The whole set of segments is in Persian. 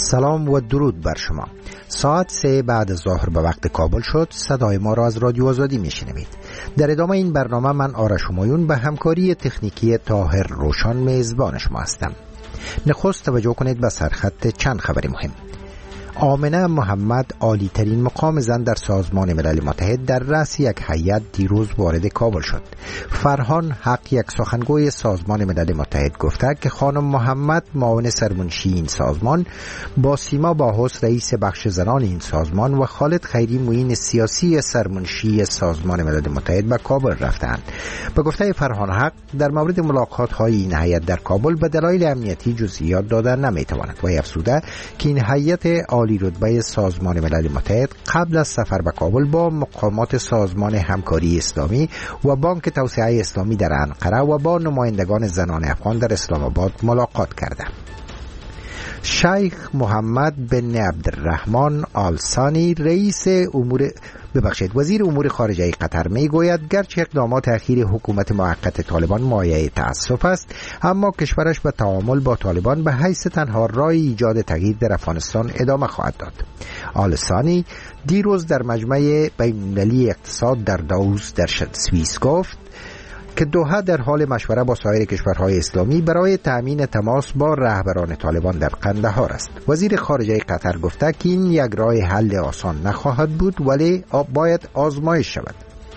سلام و درود بر شما. ساعت 3 بعد از ظهر به وقت کابل شد. صدای ما را از رادیو آزادی میشنوید. در ادامه این برنامه من آرش همایون به همکاری تکنیکی طاهر روشان میزبان شما هستم. نخست توجه کنید به سرخط چند خبر مهم. آمنه محمد، عالی ترین مقام زن در سازمان ملل متحد، در رأس یک هیئت دیروز وارد کابل شد. فرهان حق، یک سخنگوی سازمان ملل متحد، گفته که خانم محمد، معاون سرمنشی این سازمان، با سیما باهوس، رئیس بخش زنان این سازمان، و خالد خیری، معین سیاسی سرمنشی سازمان ملل متحد به کابل رفتند. به گفته فرهان حق، در مورد ملاقات های این هیئت در کابل به دلایل امنیتی جزئیات دادن نمیتواند و افزوده که این هیئت عالی رتبه سازمان ملل متحد قبل از سفر به کابل با مقامات سازمان همکاری اسلامی و بانک توسعه اسلامی در انقره و با نمایندگان زنان افغان در اسلام آباد ملاقات کرده. شیخ محمد بن عبدالرحمن آل ثانی، وزیر امور خارجه قطر، می گوید گرچه اقدامات اخیر حکومت موقت طالبان مایه تأسف است، اما کشورش به تعامل با طالبان به حیث تنها راه ایجاد تغییر در افغانستان ادامه خواهد داد. آل ثانی دیروز در مجمع بین‌المللی اقتصاد در داووس در سوئیس گفت که دوحه در حال مشوره با سایر کشورهای اسلامی برای تأمین تماس با رهبران طالبان در قندهار است. وزیر خارجه قطر گفته که این یک راه حل آسان نخواهد بود، ولی باید آزمایش شود.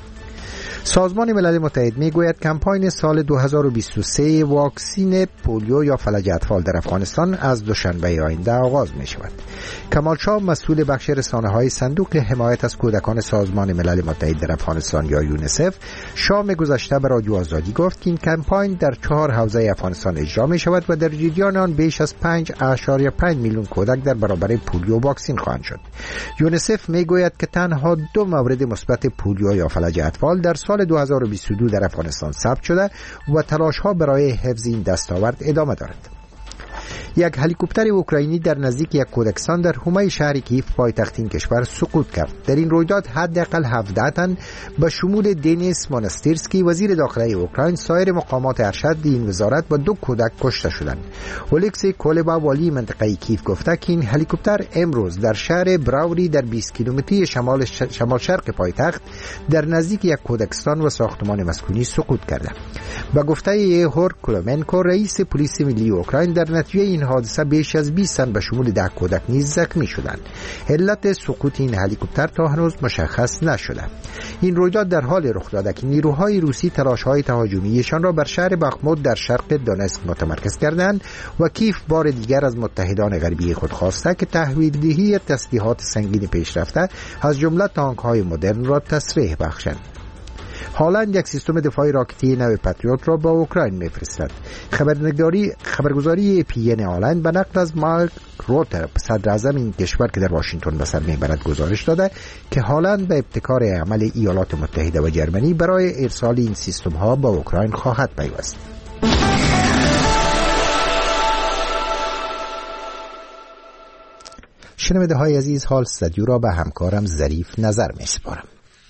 سازمان ملل متحد می گوید کمپاین سال 2023 واکسین پولیو یا فلج اطفال در افغانستان از دوشنبه آینده آغاز می شود. کمال شاه، مسئول بخش رسانه‌های صندوق حمایت از کودکان سازمان ملل متحد در افغانستان یا یونیسف، شام گذشته به رادیو آزادی گفت که این کمپاین در 4 حوزه افغانستان اجرا می شود و در جریان آن بیش از 5.5 میلیون کودک در برابر پولیو واکسین خواهند شد. یونیسف می گوید که تنها 2 مورد مثبت پولیو یا فلج اطفال در سال 2022 در افغانستان ثبت شده و تلاش‌ها برای حفظ این دستاورد ادامه دارد. یک هلیکوپتر اوکراینی در نزدیک یک کودکستان در حومه شهر کیف پایتخت این کشور سقوط کرد. در این رویداد حداقل 17 تن به شمول دنیس مونستیرسکی، وزیر داخلی اوکراین، سایر مقامات ارشد این وزارت و 2 کودک کشته شدند. الکسی کولبا، والی منطقه کیف، گفته که این هلیکوپتر امروز در شهر براوری در 20 کیلومتری شمال شرق پایتخت در نزدیک یک کودکستان و ساختمان مسکونی سقوط کرده. به گفته یهور کلومنکو، رئیس پلیس ملی اوکراین، در نتیجه این حادثه بیش از 20 تن به شمول 10 کودک نیز زخمی شدند. علت سقوط این هلیکوپتر تا هنوز مشخص نشده. این رویداد در حال رخ داده که نیروهای روسی تلاش‌های تهاجمیشان را بر شهر بخمود در شرق دونتسک متمرکز کردند و کیف بار دیگر از متحدان غربی خود خواسته که تحویل‌دهی تسلیحات سنگین پیشرفته از جمله تانک‌های مدرن را تسریع بخشند. هالند یک سیستم دفاعی راکتی نو پاتریوت را به اوکراین می‌فرستد. خبرگزاری PN هالند به نقل از مارک روتر، صدر اعظم این کشور که در واشنگتن به سر میبرد، گزارش داده که هالند به ابتکار عمل ایالات متحده و جرمنی برای ارسال این سیستم‌ها به اوکراین خواهد پیوست. شنونده های عزیز، حال استودیو را به همکارم ظریف نظر می‌سپارم.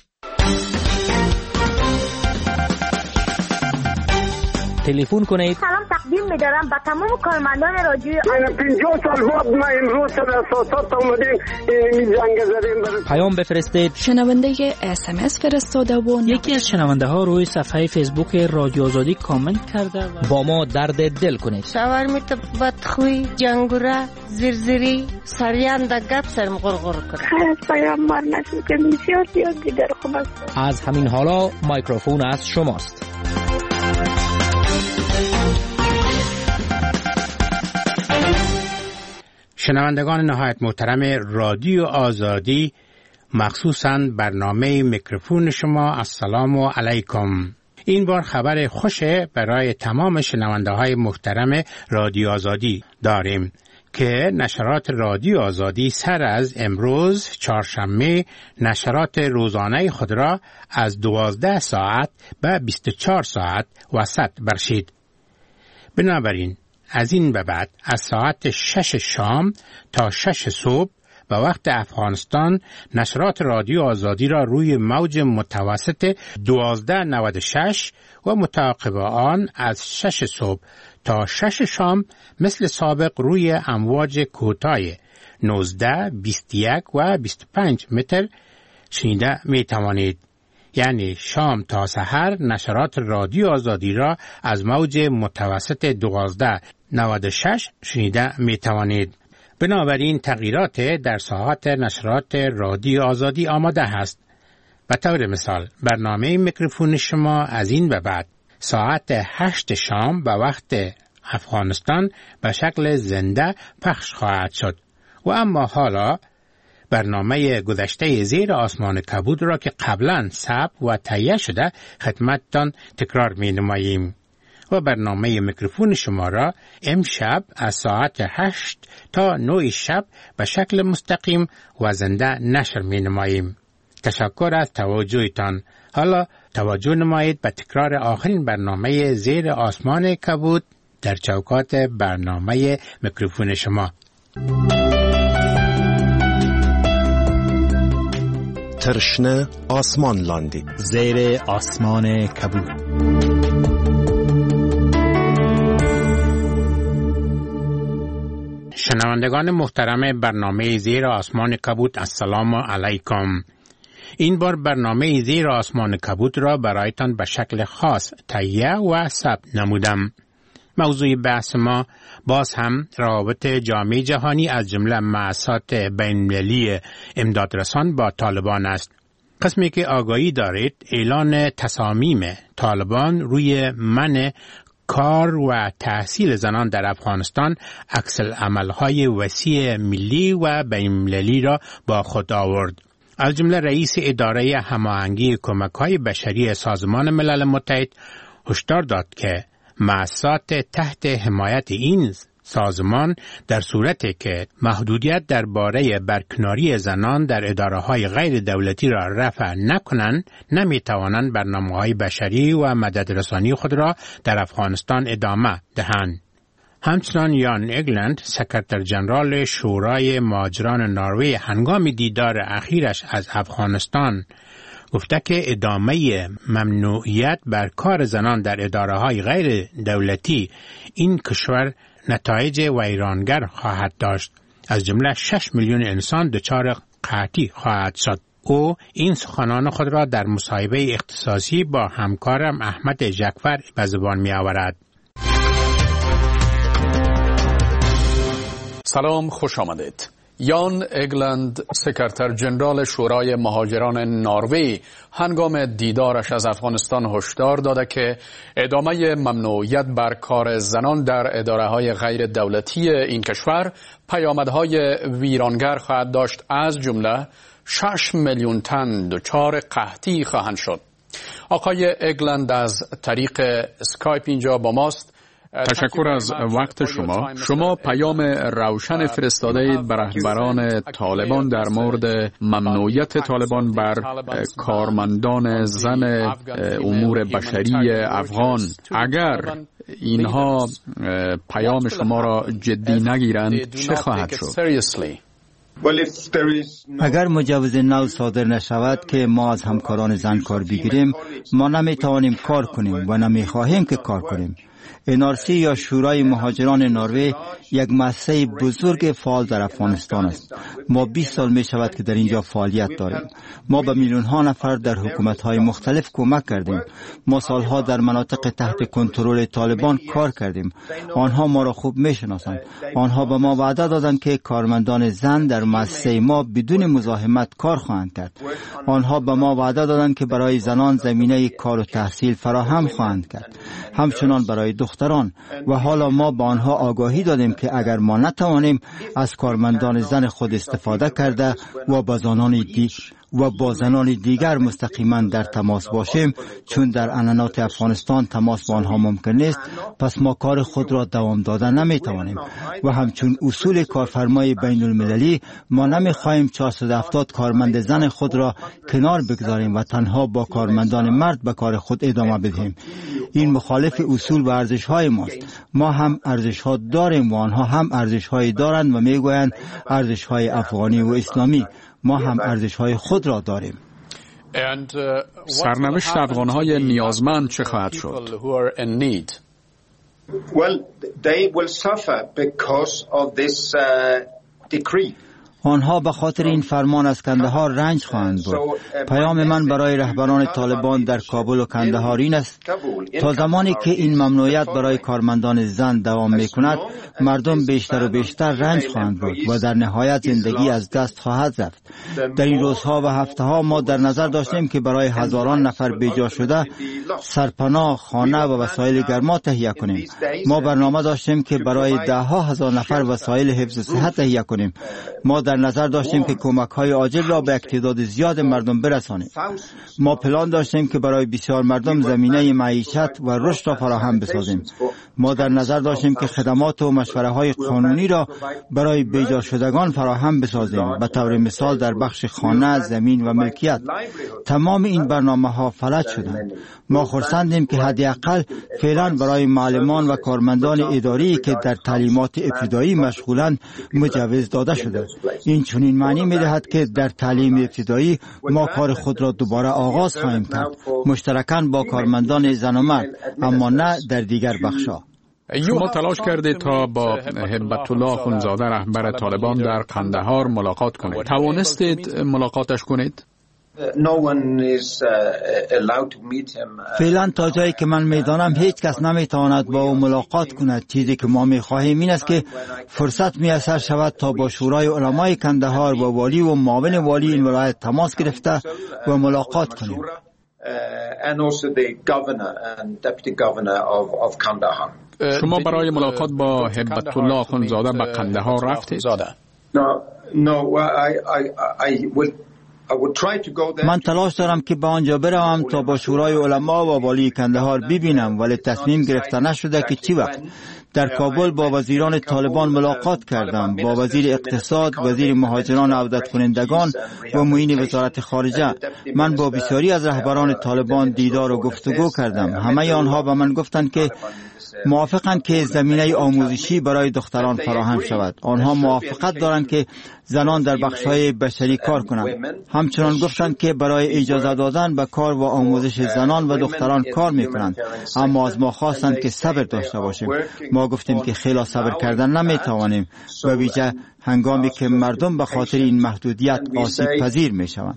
تلفن کنید. سلام تقدیم می‌دارم به تمام کارمندان رادیو. من 50 سال بعد ما امروز سر اساسات اومدیم این جنگ زدیم. پیام بفرستید. شنونده SMS فرستاده و یکی از شنونده ها روی صفحه فیسبوک رادیو آزادی کامنت کرده و با ما درد دل کنید. شاورمیت بدخوی، جنگوره، زرزری، سریان دا گپ سرم غرغر کنه. خیلی پیامبر نشد که بسیار دیگر خوب است. از همین حالا میکروفون از شماست. شنوندگان نهایت محترم رادیو آزادی، مخصوصاً برنامه میکروفون شما، السلام علیکم. این بار خبر خوشه برای تمام شنونده های محترم رادیو آزادی داریم که نشرات رادیو آزادی سر از امروز چهارشنبه نشرات روزانه خود را از 12 ساعت به 24 ساعت وسط برشید. بنابراین از این به بعد از ساعت 6 شام تا 6 صبح به وقت افغانستان نشرات رادیو آزادی را روی موج متوسط 1296 و متعاقب آن از 6 صبح تا 6 شام مثل سابق روی امواج کوتاه 19, 21 و 25 متر شنیده می توانید. یعنی شام تا سحر نشرات رادیو آزادی را از موج متوسط 1296 شنیده می توانید. بنابراین تغییرات در ساعات نشرات رادیو آزادی آماده است. به طور مثال برنامه میکروفون شما از این به بعد ساعت 8 شام به وقت افغانستان به شکل زنده پخش خواهد شد. و اما حالا برنامه گذشته زیر آسمان کبود را که قبلا ثبت و تهیه شده خدمتتان تکرار می نماییم. و برنامه میکروفون شما را امشب از ساعت 8 تا 9 شب به شکل مستقیم و زنده نشر می نماییم. تشکر از توجهتان. حالا توجه نمایید به تکرار آخرین برنامه زیر آسمان کبود در چوکات برنامه میکروفون شما. ترشنه آسمان لاندی زیر آسمان کبود. شنوندگان محترم برنامه زیر آسمان کبود، السلام علیکم. این بار برنامه زیر آسمان کبود را برایتان به شکل خاص تهیه و ثبت نمودم. موضوع بحث ما باز هم روابط جامعه جهانی از جمله مؤسسات بین‌المللی امدادرسان با طالبان است. قسمی که آگاهی دارید اعلان تصامیم طالبان روی منع کار و تحصیل زنان در افغانستان عکس‌العمل‌های وسیع ملی و بین‌المللی را با خود آورد. از جمله رئیس اداره هماهنگی کمک‌های بشری سازمان ملل متحد هشدار داد که مؤسسات تحت حمایت این سازمان در صورتی که محدودیت درباره برکناری زنان در اداره‌های غیر دولتی را رفع نکنند، نمی‌توانند برنامه‌های بشری و مددرسانی خود را در افغانستان ادامه دهند. همچنان یان اگلند، سکرتر جنرال شورای مهاجران نروژ، هنگام دیدار اخیرش از افغانستان گفته که ادامه ممنوعیت بر کار زنان در اداره‌های غیر دولتی این کشور نتایج ویرانگر خواهد داشت. از جمله 6 میلیون انسان دچار قحطی خواهد شد. او این سخنان خود را در مصاحبه اختصاصی با همکارم احمد جعفر به زبان می آورد. سلام، خوش آمدید. یان اگلند، سکرتر جنرال شورای مهاجران نروژ، هنگام دیدارش از افغانستان هشدار داده که ادامه ممنوعیت بر کار زنان در اداره‌های غیر دولتی این کشور پیامدهای ویرانگر خواهد داشت، از جمله 6 میلیون تن دچار قحطی خواهند شد. آقای اگلند از طریق اسکایپ اینجا با ماست. تشکر از وقت شما. شما پیام روشن فرستاده اید بر رهبران طالبان در مورد ممنوعیت طالبان بر کارمندان زن امور بشری افغان. اگر اینها پیام شما را جدی نگیرند چه خواهد شد؟ اگر مجوز نو صادر نشود که ما از همکاران زن کار بگیریم، ما نمیتوانیم کار کنیم و نمیخواهیم که کار کنیم. NRC یا شورای مهاجران نروژ یک مؤسسه بزرگ فعال در افغانستان است. ما 20 سال می شود که در اینجا فعالیت داریم. ما به میلیون ها نفر در حکومت های مختلف کمک کردیم. ما سالها در مناطق تحت کنترل طالبان کار کردیم. آنها ما را خوب می شناسند. آنها به ما وعده دادند که کارمندان زن در مؤسسه ما بدون مزاحمت کار خواهند کرد. آنها به ما وعده دادند که برای زنان زمینه کار و تحصیل فراهم خواهند کرد، همچنان برای دختران. و حالا ما با آنها آگاهی دادیم که اگر ما نتوانیم از کارمندان زن خود استفاده کرده و با زنان دیگر مستقیما در تماس باشیم، چون در اعلانات افغانستان تماس با آنها ممکن نیست، پس ما کار خود را دوام دادن نمیتوانیم. و همچون اصول کارفرمای بین المللی، ما نمیخواهیم 470 کارمند زن خود را کنار بگذاریم و تنها با کارمندان مرد به کار خود ادامه بدهیم. این مخالف اصول و ارزش های ماست. ما هم ارزش ها داریم و آنها هم ارزش های دارند و میگویند ارزش های افغانی و اسلامی. ما هم ارزش های خود را داریم. سرنوشت افغان‌های نیازمند چه خواهد شد؟ آنها به خاطر این فرمان از کندهار رنج خواهند برد. پیام من برای رهبران طالبان در کابل و کندهار این است: تا زمانی که این ممنوعیت برای کارمندان زن دوام میکند، مردم بیشتر و بیشتر رنج خواهند برد و در نهایت زندگی از دست خواهد رفت. در این روزها و هفته ها ما در نظر داشتیم که برای هزاران نفر بیجا شده سرپناه، خانه و وسایل گرما تهیه کنیم. ما برنامه داشتیم که برای ده ها هزار نفر وسایل حفظ صحت تهیه کنیم. ما در نظر داشتیم که کمک‌های عاجل را به تعداد زیاد مردم برسانیم. ما پلان داشتیم که برای بسیار مردم زمینه معیشت و رشد را فراهم بسازیم. ما در نظر داشتیم که خدمات و مشوره‌های قانونی را برای بیجا شدگان فراهم بسازیم، به طور مثال در بخش خانه، زمین و ملکیت. تمام این برنامه‌ها فلج شدند. ما خرسندیم که حداقل فعلا برای معلمان و کارمندان اداری که در تعلیمات ابتدایی مشغولند مجوز داده شده. این چنین معنی می‌دهد که در تعلیم ابتدایی ما کار خود را دوباره آغاز خواهیم کرد، مشترکاً با کارمندان زن و مرد، اما نه در دیگر بخش‌ها. شما تلاش کردید تا با هبت الله اخوندزاده رهبر طالبان در قندهار ملاقات کنید. توانستید ملاقاتش کنید؟ فعلا تا جایی که من میدانم هیچ کس نمیتواند با او ملاقات کند. چیزی که ما میخواهیم این است که فرصت میسر شود تا با شورای علمای کندهار و والی و معاون والی این ولایت تماس گرفته و ملاقات کنیم. شما برای ملاقات با هبت الله اخوندزاده به قندهار رفتید؟ من تلاش دارم که به آنجا بروم تا با شورای علما و والی کندهار ببینم، ولی تصمیم گرفته نشده که چی وقت. در کابل با وزیران طالبان ملاقات کردم، با وزیر اقتصاد، وزیر مهاجران و عودت کنندگان و معین وزارت خارجه. من با بسیاری از رهبران طالبان دیدار و گفتگو کردم. همه آنها به من گفتند که موافقند که زمینه آموزشی برای دختران فراهم شود. آنها موافقت دارند که زنان در بخش‌های بشری کار کنند. همچنان گفتند که برای اجازه دادن به کار و آموزش زنان و دختران کار می‌کنند، اما از ما خواستند که صبر داشته باشیم. ما گفتیم که خیلی صبر کردن نمی‌توانیم، به ویژه هنگامی که مردم به خاطر این محدودیت آسیب پذیر می‌شوند.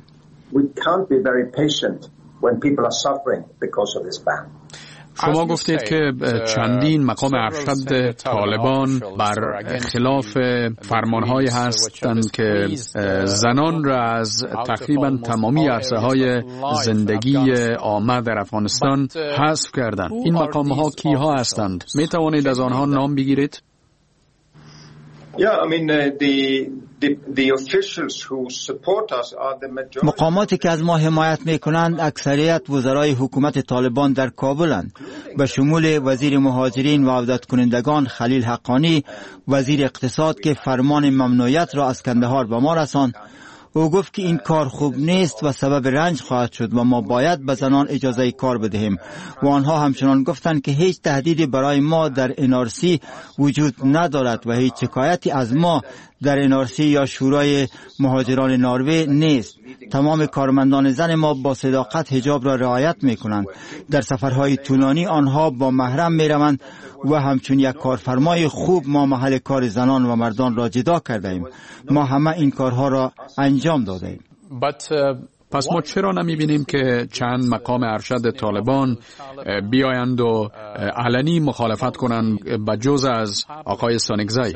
شما گفتید که چندین مقام ارشد طالبان بر خلاف فرمان‌های هستند که زنان را از تقریبا تمامی عرصه‌های زندگی عامه در افغانستان حذف کردند. این مقام‌ها کیها هستند؟ می توانید از آنها نام بگیرید؟ مقاماتی که از ما حمایت میکنند اکثریت وزرای حکومت طالبان در کابلند، به شمول وزیر مهاجرین و عودت کنندگان خلیل حقانی، وزیر اقتصاد که فرمان ممنوعیت را از کندهار به ما رساند. او گفت که این کار خوب نیست و سبب رنج خواهد شد و ما باید به زنان اجازه کار بدهیم. و آنها همچنان گفتند که هیچ تهدیدی برای ما در NRC وجود ندارد و هیچ شکایتی از ما در NRC یا شورای مهاجران نروژ نیست. تمام کارمندان زن ما با صداقت حجاب را رعایت میکنند. در سفرهای طولانی آنها با محرم میروند و همچون یک کارفرمای خوب ما محل کار زنان و مردان را جدا کرده ایم. ما همه این کارها را انجام داده ایم. پس ما چرا نمیبینیم که چند مقام ارشد طالبان بیایند و علنی مخالفت کنند به جز از آقای استانکزی؟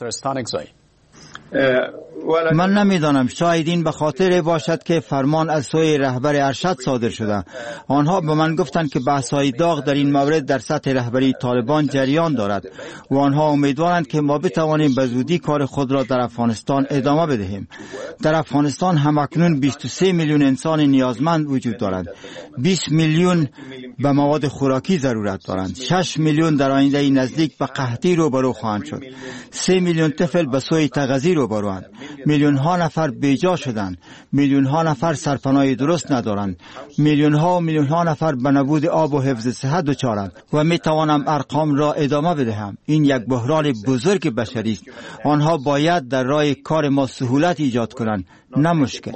من نمیدانم، شاید این به خاطر باشد که فرمان از سوی رهبر ارشد صادر شده. آنها به من گفتند که بحث‌های داغ در این مورد در سطح رهبری طالبان جریان دارد و آنها امیدوارند که ما بتوانیم به زودی کار خود را در افغانستان ادامه بدهیم. در افغانستان همکنون 23 میلیون انسان نیازمند وجود دارند. 20 میلیون به مواد خوراکی ضرورت دارند. 6 میلیون در آینده نزدیک به قحطی روبرو خواهند شد. 3 میلیون طفل به سوی تغذیه روبروند. میلیون ها نفر بیجا شدند. میلیون ها نفر سرپناه درست ندارند. میلیون ها نفر به نبود آب و حفظ صحت دچارند. و می توانم ارقام را ادامه بدهم. این یک بحران بزرگ بشری است. آنها باید در راه کار ما سهولت ایجاد کنند، نه مشکل.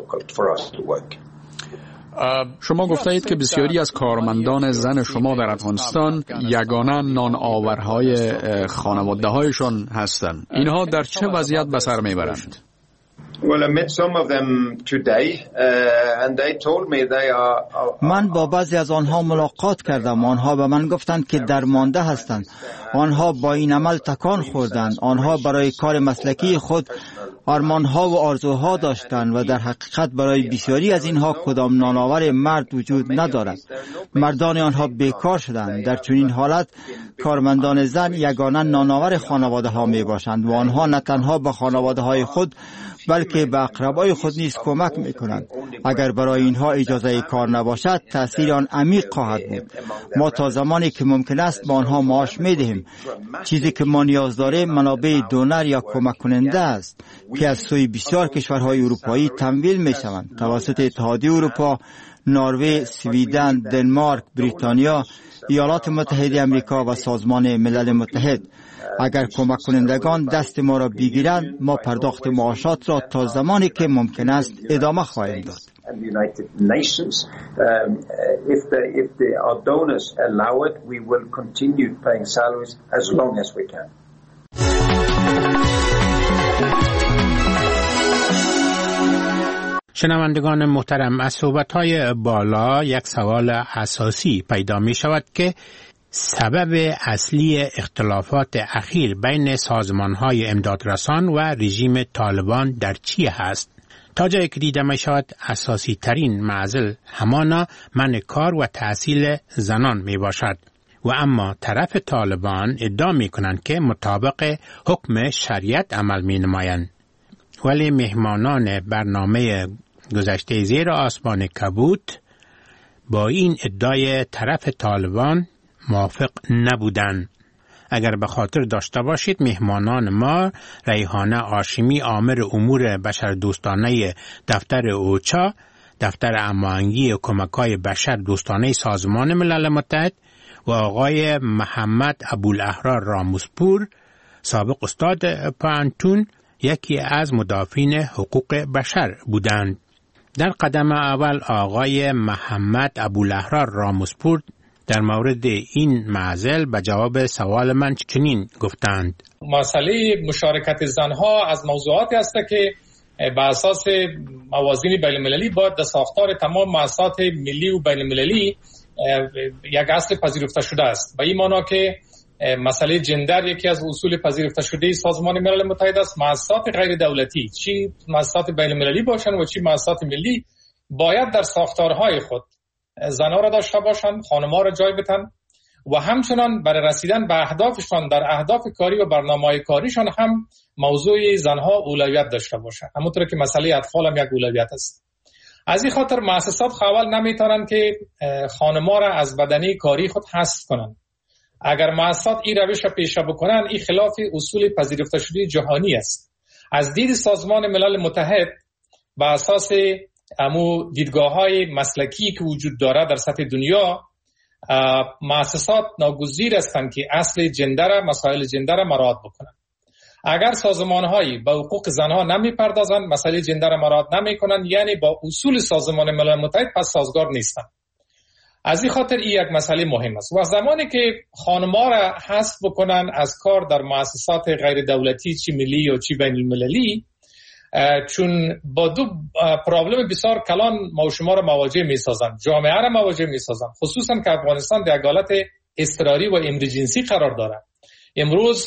شما گفته اید که بسیاری از کارمندان زن شما در افغانستان یگانه نان آورهای خانواده هایشان هستند. اینها در چه وضعیت به سر میبرند؟ من با بعضی از آنها ملاقات کردم. آنها به من گفتند که درمانده هستند. آنها با این عمل تکان خوردند. آنها برای کار مسلکی خود آرمانها و آرزوها داشتند و در حقیقت برای بسیاری از اینها کدام نانآور مرد وجود ندارد. مردان آنها بیکار شدند. در چنین حالت کارمندان زن یگانه نانآور خانواده ها می باشند و آنها نه تنها به خانواده های خود بلکه به اقربای خود نیز کمک می کنند. اگر برای اینها اجازه کار نباشد تأثیر آن عمیق خواهد بود. ما تا زمانی که ممکن است به آنها معاش می دهیم. چیزی که ما نیاز داریم منابع دونر یا کمک کننده است که از سوی بسیار کشورهای اروپایی تمویل می شوند توسط اتحادیه اروپا، نروژ، سویدن، دنمارک، بریتانیا، ایالات متحده آمریکا و سازمان ملل متحد. اگر کمک کنندگان دست ما را بگیرند ما پرداخت معاشات را تا زمانی که ممکن است ادامه خواهیم داد. شنوندگان محترم، از صحبت‌های بالا یک سوال اساسی پیدا می شود که سبب اصلی اختلافات اخیر بین سازمان‌های امدادرسان و رژیم طالبان در چی هست؟ تا جایی که دیده می شود اساسی ترین معضل همانا منع کار و تحصیل زنان می باشد و اما طرف طالبان ادعا می کنند که مطابق حکم شریعت عمل می نمایند. ولی مهمانان برنامه گذشته زیر آسمان کبود با این ادعای طرف طالبان موافق نبودند. اگر به خاطر داشته باشید مهمانان ما ریحانه آشمی آمر امور بشردوستانه دفتر اوچا، دفتر هماهنگی کمک‌های بشر دوستانه سازمان ملل متحد و آقای محمد ابوالاحرار راموسپور سابق استاد پانتون یکی از مدافعین حقوق بشر بودند. در قدم اول آقای محمد ابوالاحرار راموسپور در مورد این معضل به جواب سوال من چنین گفتند: مسئله مشارکت زنها از موضوعاتی است که به اساس موازین بین المللی باید در ساختار تمام مؤسسات ملی و بین المللی یک اصل پذیرفته شده است. به این معنی که مسئله جندر یکی از اصول پذیرفته شده سازمان ملل متحد است. مؤسسات غیر دولتی چی مؤسسات بین المللی باشند و چی مؤسسات ملی باید در ساختارهای خود زنها را داشته باشند، خانم‌ها را جای بدن و همچنان برای رسیدن به اهدافشان در اهداف کاری و برنامه‌های کاریشان هم موضوع زنها اولویت داشته باشند. همونطور که مسئله اطفال هم یک اولویت است. از این خاطر مؤسسات اول نمیتونن که خانم‌ها را از بدنه کاری خود حذف کنند. اگر مؤسسات این روش را پیشه بکنن این خلاف اصول پذیرفته شده جهانی است. از دید سازمان ملل متحد به اساس امو دیدگاه‌های مسلکی که وجود داره در سطح دنیا مؤسسات ناگزیر هستند که اصل جندر مسائل جندر مراعات بکنند. اگر سازمان‌هایی به حقوق زنها نمی‌پردازند مسائل جندر مراعات نمی‌کنند یعنی با اصول سازمان ملل متحد پس سازگار نیستند. از این خاطر این یک مسئله مهم است و زمانی که خانم‌ها را حذف بکنن از کار در مؤسسات غیر دولتی چی ملی و چی بین المللی چون با دو پرابلم بسیار کلان ما و شما را مواجه می‌سازند، جامعه را مواجه می‌سازند، خصوصا که افغانستان در حالت اضطراری و امرجنسی قرار دارد. امروز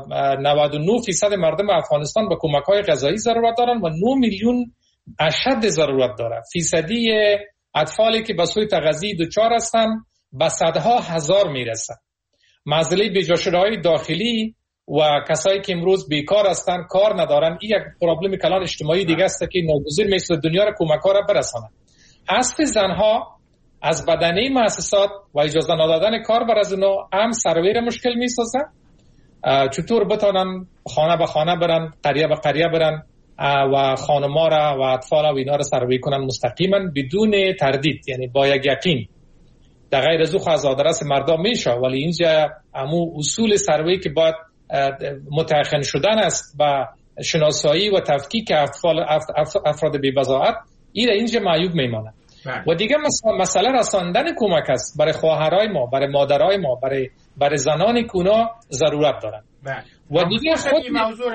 99% مردم افغانستان به کمک‌های غذایی ضرورت دارند و 9 میلیون اشد ضرورت دارند. فیصدی اطفالی که به سوی تغذیه دچار هستند به صدها هزار میرسند. مسئله بی‌جاشده‌های داخلی و کسایی که امروز بیکار هستند کار ندارن این یک پرابلم کلان اجتماعی دیگه است که ناگزیر میشه دنیا را کمک‌ها را برسانند. حذف زنها از بدنه مؤسسات و اجازه ندادن کار بر از اونها هم سرویر مشکل میسازه. چطور بتونن خانه به خانه برن، قریه به قریه برن و خانم‌ها را و اطفال و اینا را سروی کنن مستقیما بدون تردید، یعنی با یک یقین. در غیر از او از آدرس مردم میشه ولی اینجا همون اصول سروی که باید متعهد شدن است و شناسایی و تفکیک افراد بی‌بضاعت این اینجا معیوب میمانه. و دیگه مسئله رساندن کمک است برای خواهرای ما، برای مادرای ما، برای زنانی که اونا ضرورت دارن. و دیگه خود موضوع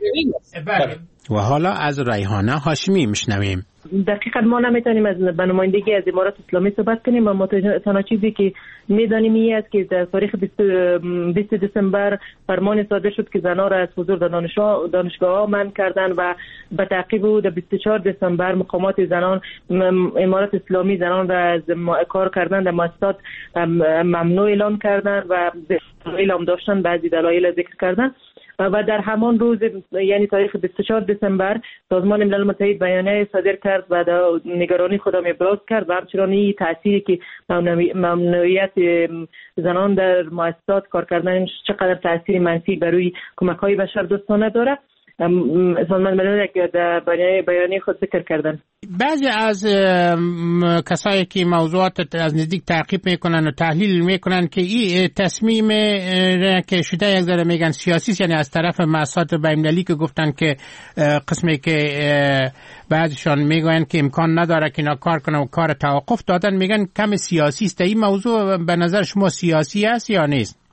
و حالا از ریحانه هاشمی میشنویم. دقیقاً ما نمیتونیم از نمایندگی از امارات اسلامی صحبت کنیم، اما تنها چیزی که میدانیم این است که در تاریخ 20 دسامبر فرمان صادر شد که زنان را از حضور در دانشگاه‌ها منع کردن و به تعقیب او در 24 دسامبر مقامات زنان امارات اسلامی زنان را از کار کردن در مؤسسات ممنوع اعلام کردن و اعلام داشتن بعضی دلایل ذکر کردن و در همان روز یعنی تاریخ 24 دسامبر سازمان ملل متحد بیانیه صادر کرد و نگرانی خود ابراز کرد و همچنان این تأثیری که ممنوعیت زنان در مؤسسات کار کردن چقدر تأثیر منفی بر روی کمک‌های بشردوستانه داره سازمان ملل در بیانیه خود ذکر کردن. بعضی از کسایی که موضوعات از نزدیک تعقیب میکنن و تحلیل میکنن که این تصمیم که شده یک ذره میگن سیاسی، یعنی از طرف مؤسسات بین‌المللی که گفتن که قسمی که بعضیشان میگن که امکان نداره که اینا کار کنن و کار توقف دادن، میگن کم سیاسی است. این موضوع به نظر شما سیاسی است یا نیست؟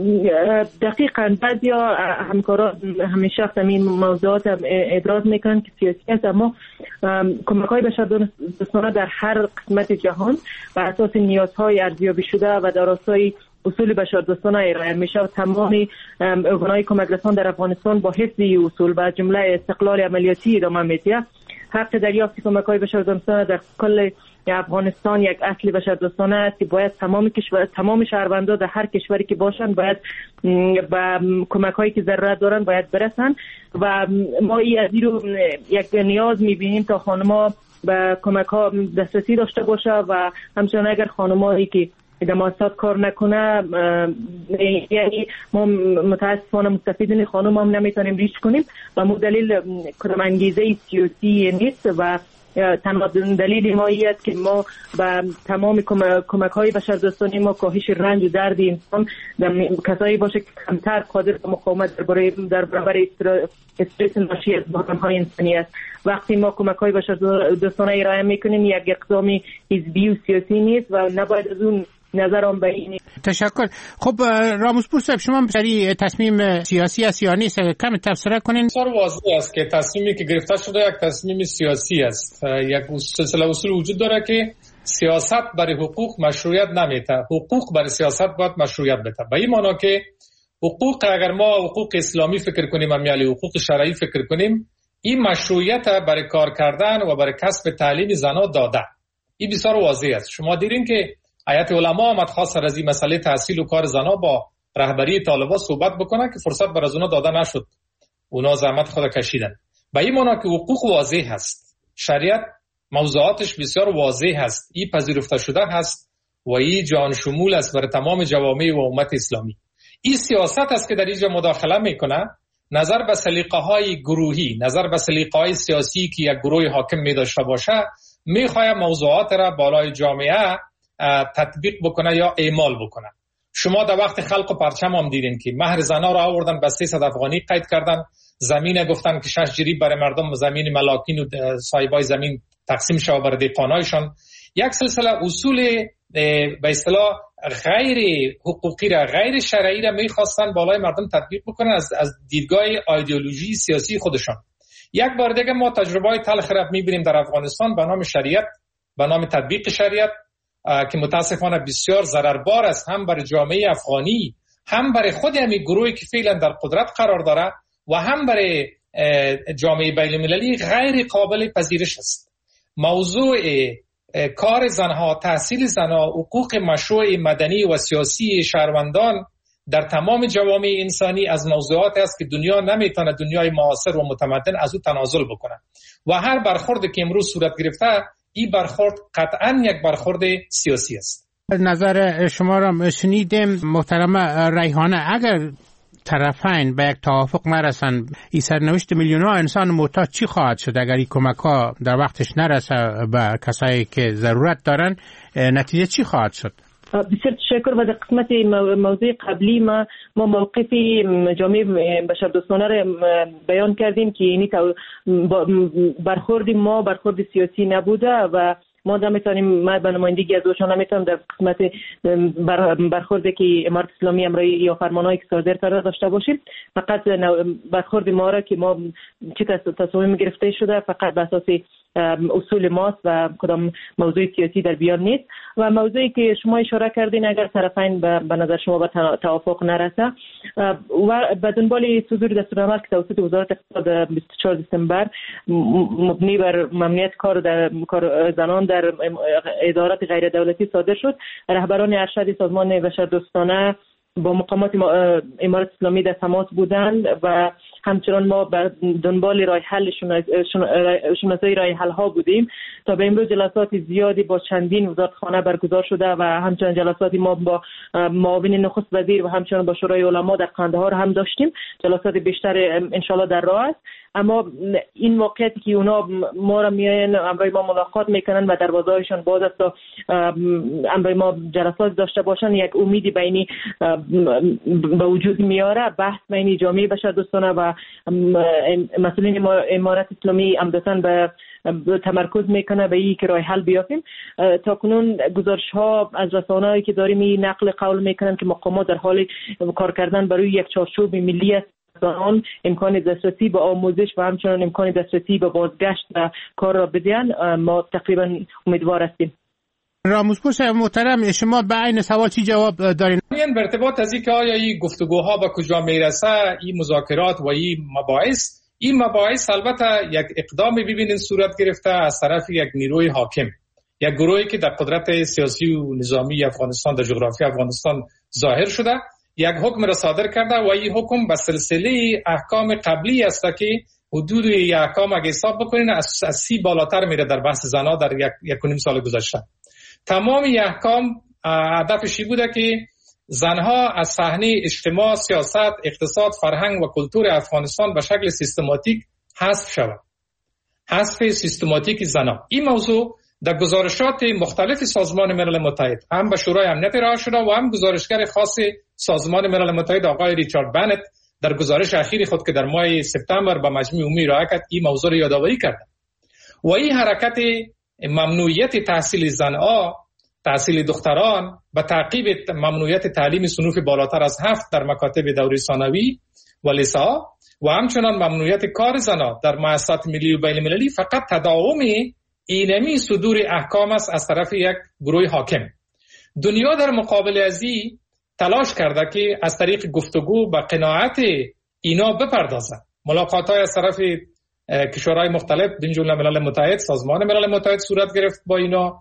دقیقاً بعضیا همکاران همیشه همین موضوعات ادراز میکنن که سیاسی است، اما کمک‌های بشردوستانه در هر قسمت جهان بر اساس نیازهای ارزیابی شده و در راستای اصول بشردوستانه ارائه میشه و تمام ارگان‌های کمک رسان در افغانستان با حفظ این اصول و جمله استقلال عملیاتی ادامه میده. حق دریافت کمک‌های بشردوستانه در کل افغانستان یک اصل بشردوستانه است که باید تمام شهروندان در هر کشوری که باشند باید به کمک‌هایی که ضرورت دارند باید برسن و ما از این رو یک نیاز می‌بینیم تا خانم‌ها به کمک‌ها دسترسی داشته باشه و همچنین اگر خانم‌هایی که در مؤسسات کار نکنه یعنی ما متاسفانه مستفیدین خانم هم نمیتونیم ریش کنیم و دلیل کدام انگیزه سیاسی نیست و تنها دلیل ما است که ما با تمام کمک‌های بشردوستانه ما کاهش رنج و درد انسان کسایی باشه که کمتر قادر به مقاومت در برابر استرس ناشی از بحران‌های انسانی است. وقتی ما کمک‌های بشردوستانه ارائه میکنیم یک اقدامی حزبی و سیاسی نیست و نباید از اون نظرم به این. تشکر. خب راموسپور صاحب، شما بسیاری تصمیم سیاسی است یا نیست؟ کم تفسیر کنین. بسیار واضح است که تصمیمی که گرفته شده یک تصمیم سیاسی است. یک سلسله اصول وجود داره که سیاست برای حقوق مشروعیت نمیده، حقوق برای سیاست باید مشروعیت بده. به این معنی که حقوق اگر ما حقوق اسلامی فکر کنیم امیالی حقوق شرعی فکر کنیم، این مشروعیت برای کار کردن و برای کسب تعلیم زنها داده. این بسیار واضح است. شما دیدین که هیئت علما آمد خواست از این مسئله تحصیل و کار زنها با رهبری طالبان صحبت بکنه که فرصت بر از اونا داده نشد. اونا زحمت خود کشیدن. به این معنی که حقوق واضح هست. شریعت موضوعاتش بسیار واضح هست. این پذیرفته شده هست و این جان شمول است برای تمام جوامع و امت اسلامی. این سیاست است که در اینجا مداخله میکنه، نظر به سلیقه‌های گروهی، نظر به سلیقه‌های سیاسی که یک گروه حاکم می داشته باشه، میخواد موضوعات را بالای جامعه تطبیق بکنه یا اعمال بکنه. شما در وقت خلق و پرچم هم دیدین که مهر زنا را آوردن به 300 افغانی قید کردن، زمین گفتن که 6 جریب برای مردم زمین ملاکین و صاحبای زمین تقسیم شوه برای دیقانایشان. یک سلسله اصول به اصطلاح غیر حقوقی را، غیر شرعی را میخواستن بالای مردم تطبیق بکنن از دیدگاه ایدئولوژی سیاسی خودشان. یک بار دیگه ما تجربه تلخ را میبینیم در افغانستان به نام شریعت، به نام تطبیق شریعت که متاسفانه بسیار ضرربار است، هم برای جامعه افغانی، هم برای خود همین گروهی که فعلا در قدرت قرار داره و هم برای جامعه بین‌المللی غیر قابل پذیرش است. موضوع کار زنها، تحصیل زنها، حقوق مشروع مدنی و سیاسی شهروندان در تمام جوامع انسانی از موضوعات است که دنیا نمیتونه، دنیای معاصر و متمدن از او تنازل بکنه و هر برخوردی که امروز صورت گرفته این برخورد قطعاً یک برخورد سیاسی است. نظر شما را شنیدیم محترم ریحانه. اگر طرفین به یک توافق نرسن، این سرنوشت میلیون‌ها انسان محتاج چی خواهد شد اگر این کمک‌ها در وقتش نرسه به کسایی که ضرورت دارن؟ نتیجه چی خواهد شد؟ بسیار تشکر. و در قسمت موضوع قبلی ما موقف جامعه بشردوستانه را بیان کردیم که یعنی برخورد ما برخورد سیاسی نبوده و ما نمیتونیم، ما به نمایندگی از اوشان نمیتونم در قسمت برخوردی که امارت اسلامی امروی یا فرمانایی که صادر کرده داشته باشیم. فقط برخورد ما را که ما چه تصمیم گرفته شده فقط به اساس اصول ماست و کدام موضوع سیاسی در بیان نیست. و موضوعی که شما اشاره کردین اگر طرفین به نظر شما به توافق نرسه و به دنبال صدور دستورالعمل که توسط وزارت اقتصاد 24 دسامبر مبنی بر ممنوعیت کار زنان در ادارات غیر دولتی صادر شد، رهبران ارشد سازمان بشردوستانه با مقامات امارت اسلامی در تماس بودند و همچنان ما به دنبال راه حل شناسایی راه حل ها بودیم. تا به امروز جلسات زیادی با چندین وزارتخانه برگزار شده و همچنان جلساتی ما با معاون نخست وزیر و همچنان با شورای علما در قندهار هم داشتیم. جلسات بیشتر انشالله در راه است. اما این موقعیتی که اونا ما را میاین امروی ما ملاقات میکنن و دروازه‌هایشان باز است تا امروی ما جلسات داشته باشن، یک امیدی بینی به وجود میاره. بحث بین جامعه بشردوستانه و مسئولین امارت اسلامی عمدتاً به تمرکز میکنه به این که راه حل بیافیم. تا کنون گزارش ها از رسانه‌ای که داریم این نقل قول میکنن که مقامات در حال کار کردن برای یک چارچوب ملی است، آن امکان دسترسی به آموزش و همچنان امکان دسترسی به بازگشت و کار را بدین. ما تقریبا امیدوار هستیم. راموزپور محترم، شما به این سوال چی جواب دارین؟ این به ارتباط از اینکه آیا این گفتگوها به کجا میرسه، این مذاکرات و این مباحث البته یک اقدامی ببینین صورت گرفته از طرف یک نیروی حاکم، یک گروهی که در قدرت سیاسی و نظامی افغانستان در جغرافی افغانستان ظاهر شده، یک حکم را صادر کرده و این حکم به سلسله احکام قبلی است که حدود یک احکام اگه حساب بکنین از 30 بالاتر میره در بحث زنا در 1.5 سال گذشته. تمام این احکام هدفش بوده که زنها از صحنه اجتماع، سیاست، اقتصاد، فرهنگ و کلتور افغانستان به شکل سیستماتیک حذف شود. حذف سیستماتیک زنها. این موضوع در گزارشات مختلف سازمان ملل متحد هم به شورای امنیت ارائه شده و هم گزارشگر خاص سازمان ملل متحد آقای ریچارد بنت در گزارش اخیر خود که در ماه سپتامبر به مجمع عمومی ارائه کرد این موضوع را یادآوری کرد. و این حرکت ممنوعیت تحصیل زنها، تحصیل دختران و تعقیب ممنوعیت تعلیم صنوف بالاتر از 7 در مکاتب دوره ثانوی و لیسا و همچنان ممنوعیت کار زنها در مؤسسات ملی و بین المللی فقط تداوم اینمی صدور احکام است از طرف یک گروه حاکم. دنیا در مقابل از این تلاش کرده که از طریق گفتگو به قناعت اینا بپردازه. ملاقات‌های از طرف کشورهای مختلف بین جمله ملل متحد، سازمان ملل متحد صورت گرفت با اینا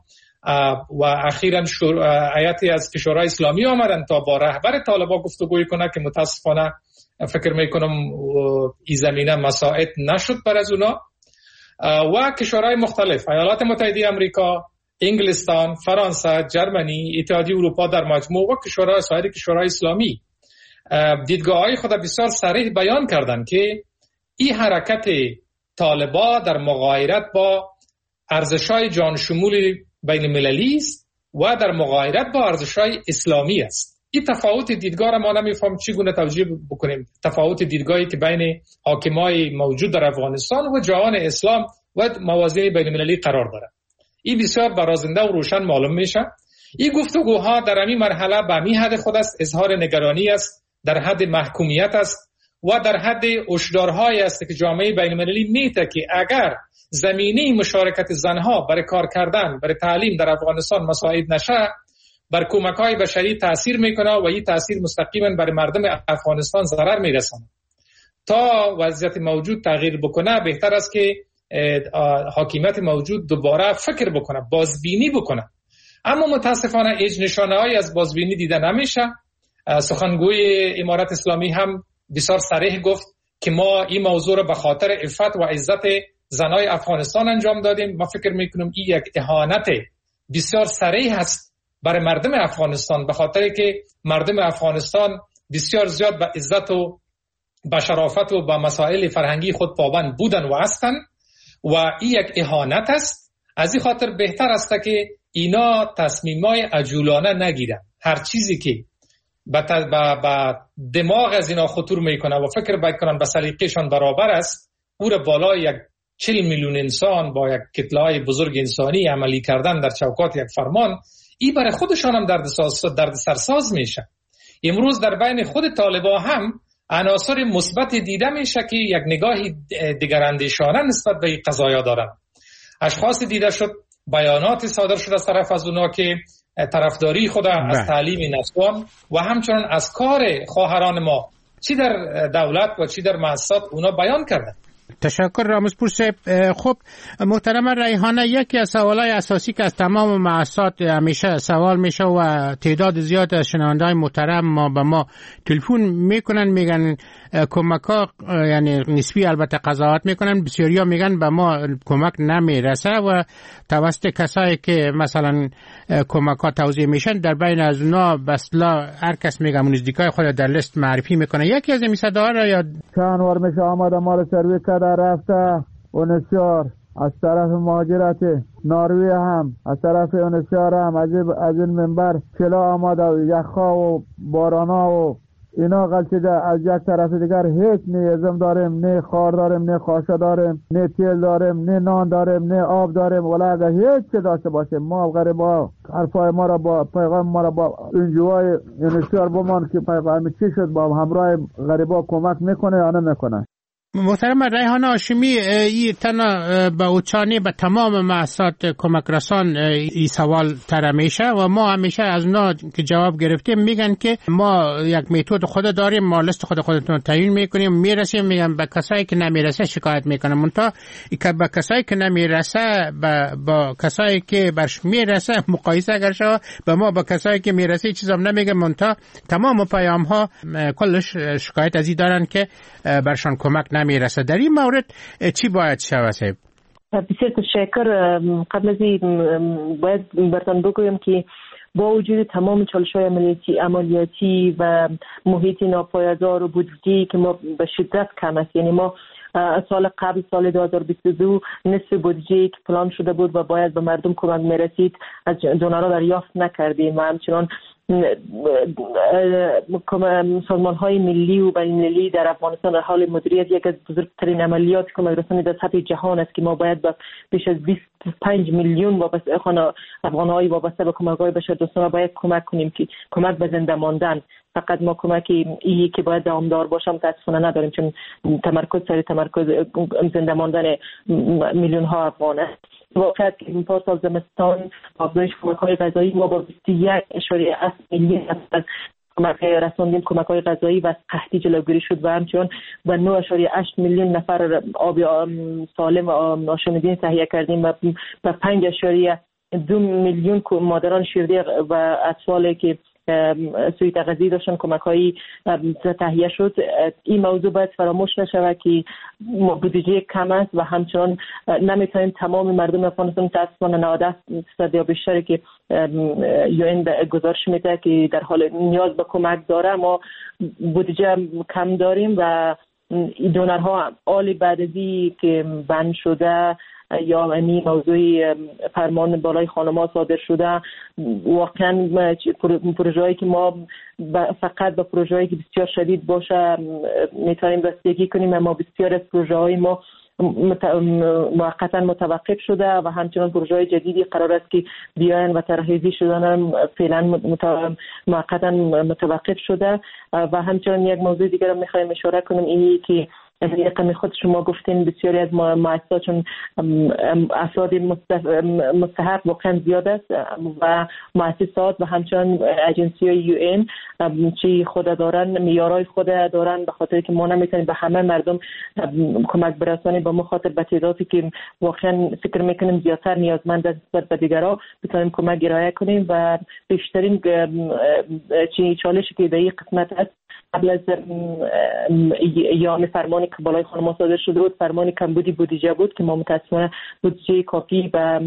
و اخیراً هیئتی از کشورهای اسلامی آمدن تا با رهبر طالبان گفتگوی کنه که متاسفانه فکر میکنم این زمینه مساعد نشد بر از اونا. و کشورهای مختلف، ایالات متحده آمریکا، انگلستان، فرانسه، جرمنی، اتحادیه اروپا در مجموع و سایر کشورهای اسلامی دیدگاه‌های خود بسیار صریح بیان کردند که این حرکت طالبان در مغایرت با ارزش‌های جان شمول بین المللی است و در مغایرت با ارزش‌های اسلامی است. این تفاوت دیدگاه را ما نمی‌فهمیم چگونه توجیه بکنیم. تفاوت دیدگاهی که بین حاکمای موجود در افغانستان و جهان اسلام و موازین بین المللی قرار دارد. این بسیار برازنده و روشن معلوم میشه. این گفتگوها در همین مرحله به همین حد خود است، اظهار نگرانی است، در حد محکومیت است و در حد هشدارهایی است که جامعه بین المللی میته که اگر زمینه مشارکت زنها برای کار کردن، برای تعلیم در افغانستان مساعد نشه، بر کمک‌های بشری تأثیر میکنه و این تأثیر مستقیما برای مردم افغانستان ضرر میرسونه. تا وضعیت موجود تغییر بکنه بهتر است که حاکمیت موجود دوباره فکر بکنه، بازبینی بکنه. اما متاسفانه هیچ نشانه‌ای از بازبینی دیده نمیشه. سخنگوی امارت اسلامی هم بسیار صریح گفت که ما این موضوع را به خاطر عفت و عزت زنای افغانستان انجام دادیم. ما فکر میکنم این یک اهانت بسیار صریح است برای مردم افغانستان، به خاطر که مردم افغانستان بسیار زیاد به عزت و به شرافت و به مسائل فرهنگی خود پابند بودن و هستند و این یک اهانت است. از این خاطر بهتر است که اینا تصمیمای عجولانه نگیرن. هر چیزی که با دماغ از اینا خطور میکنه و فکر بکنن به سلیقه‌شان برابر است، او را بالای یک 40 میلیون انسان با یک کتله‌های بزرگ انسانی عملی کردن در چوکات یک فرمان، این برای خودشان هم درد سرساز میشه. امروز در بین خود طالبا هم عناصر مثبت دیده میشه که یک نگاه دگراندیشانه نسبت به این قضایا دارن. اشخاص دیده شد، بیانات صادر شده از طرف از اونا که طرفداری خود از تعلیم نسوان و همچنان از کار خواهران ما چی در دولت و چی در مؤسسات اونا بیان کردن. تشکر رامزپور صاحب. خب محترم ریحانه، یکی از سوالای اساسی که از تمام مؤسسات همیشه سوال میشه و تعداد زیاد از شنونده‌های محترم به ما تلفن میکنن، میگن کمک‌ها یعنی نسبی البته قضاوت میکنن، بسیاریا میگن به ما کمک نمیرسه و توسط کسایی که مثلا کمک‌ها توزیع میشن در بین از اونا بسلا هر کس میگه نزدیکای خود در لیست معرفی میکنه. یکی از این صداها را یا چند بار میشه آماده ما رو سرویس کرده رفته اونسیار از طرف مهاجرت ناروی هم از طرف اونسیار هم از این منبر چلا آماده و یخها و بارانا و اینا غلطیده. از یک طرف دیگر هیچ نه ازم داریم، نه خار داریم، نه خاشه داریم، نه تیل داریم، نه نان داریم، نه آب داریم. ولی اگر هیچ چی داشته باشیم ما غریبا حرفای ما را با پیغام ما را با انجوای اونسیار بمان که پیغام چی شد با همراه غریبا کمک میکنه یا نمیکنه. محترم ریحانه هاشمی، این تنها به اوچانی به تمام مؤسسات کمک رسان این سوال طرح میشه و ما همیشه از اونا که جواب گرفتیم میگن که ما یک متد خود داریم، ما لیست خودتون تعیین میکنیم، میرسیم، میگن به کسایی که نمیرسه شکایت میکنن. منتها که به کسایی که نمیرسه با کسایی که برش میرسه مقایسه اگر شو به ما با کسایی که میرسه چیزی هم نمیگن. منتها تمام پیام ها کلش شکایت از این دارن که برشان کمک نمیرسه. در این مورد چی باید شود صاحب؟ بسیار تشکر. قبل از این باید براتون بگویم که با وجود تمام چالش‌های عملیاتی و محیط ناپایدار و بودجه‌ای که ما به شدت کم است، یعنی ما سال قبل سال 2022 نصف بودجه‌ای که پلان شده بود و باید به مردم کمک می‌رسید از دونرها دریافت نکردیم و همچنان سازمان‌های ملی و بین‌المللی در افغانستان در حال مدیریت یک از بزرگترین عملیات کمک رسانی در سطح جهان است که ما باید به بیش از 25 میلیون افغان‌های وابسته به کمک‌های بشردوستانه باید کمک کنیم که کمک به زنده ماندن. فقط ما کمکی ای که باید دوامدار باشه متاسفانه نداریم، چون تمرکز زنده ماندن میلیون ها افغان است. واقعیت که این پاس از زمستان افزایش کمک‌های غذایی ما با 21.8 میلیون از کمک رساندیم کمک‌های غذایی و از قحطی جلوگیری شد و همچنان و 9.8 میلیون نفر آب سالم و آشامیدنی تهیه کردیم و 5.2 میلیون مادران شیرده و اطفالی که سوی تغذیه داشتن کمک‌هایی تهیه شد. این موضوع باید فراموش نشود که بودجه کم است و همچنان نمیتونیم تمام مردم افغانستان متاسفانه 90% یا بیشتر که UN گزارش میده که در حال نیاز به کمک داره، ما بودجه کم داریم و دونرها آل بعد از که بند شده یا این موضوع فرمان بالای خانم‌ها صادر شده، واقعا پروژه‌ای که ما فقط به پروژه‌ای که بسیار شدید باشه میتونیم رسیدگی کنیم، اما بسیار از پروژه‌های ما موقتا متوقف شده و همچنان پروژه‌های جدیدی قرار است که بیاین و طرح‌ریزی شدن فعلا موقتا متوقف شده. و همچنان یک موضوع دیگر رو می‌خوایم اشاره کنیم، اینی که رقم خود شما گفتین بسیاری از مؤسسات چون افراد مستحق واقعا زیاد است و مؤسسات و همچنان اجنسی‌های UN چی خود دارن معیارهای خود دارن، به خاطر که ما نمیتونیم به همه مردم کمک برسانیم، به مخاطر به تعدادی که واقعا فکر میکنیم زیادتر نیازمند است نسبت به دیگران بتونیم کمک ارائه کنیم. و بیشترین چالشی که در این قسمت است قبل از ایام فرمانی که بالای خانم‌ها صادر شده بود، فرمانی کمبودی بودجه بود که ما متاسفانه بودجه کافی و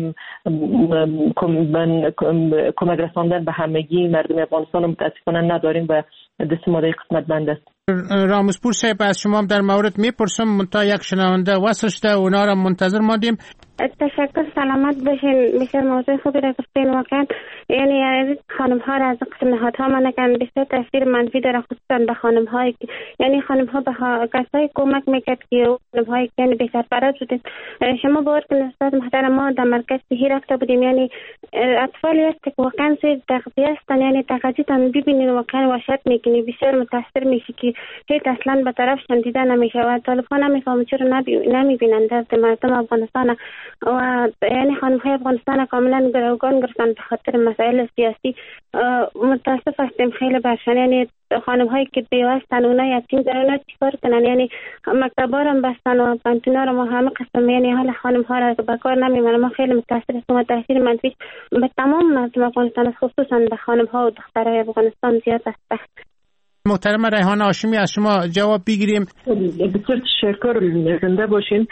کمک رساندن به همگی مردم افغانستان متاسفانه نداریم و دست ما در قسمت بند است. رامزپور صاحب از شما در مورد میپرسم، منتها یک شنونده وصل شده اونا را منتظر ماندیم. تشکر، سلامت باشین. بسیار موضوع خوبی را گفتین. واقعا یعنی خانم ها را از قسم نهادها منکن بسیار تاثیر منفی داره، خصوصا به خانم های یعنی خانم ها به کسای کمک میکرد که خانم های یعنی بهتر فرد بودن. شما باور کنید استاد محترم، ما در مرکز صحی رفته بودیم، یعنی اطفالی است که واقعا زیر تغذیه هستن، یعنی تغذیه‌تان ببینید واقعا وحشت میکنی، بسیار متاثر میشی که هیچ اصلا به طرفشان دیده نمیشه و طالبان نمیفهمن چرا نمیبینن درد مردم افغانستان و یعنی خانم های افغانستان کاملا گروگان گرفتن به خاطر مسائل سیاسی. متاسف هستیم خیلی برشان، یعنی خانم هایی که بیوه هستن اونا یتیم دارن، اونا چیکار کنن؟ یعنی مکتبا رو بستن و پانتونا رو همه قسم، یعنی حال خانم ها را به کار نمیبرن. ما خیلی متاسف هستیم و تاثیر منفی به تمام مردم افغانستان خصوصا به خانم ها و دخترای افغانستان زیاد است. محترم ریحان هاشمی از شما جواب بگیریم. بسیار تشکر، زنده باشین.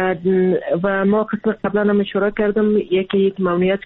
و ما قبلا هم اشاره کردم یک ممنوعیت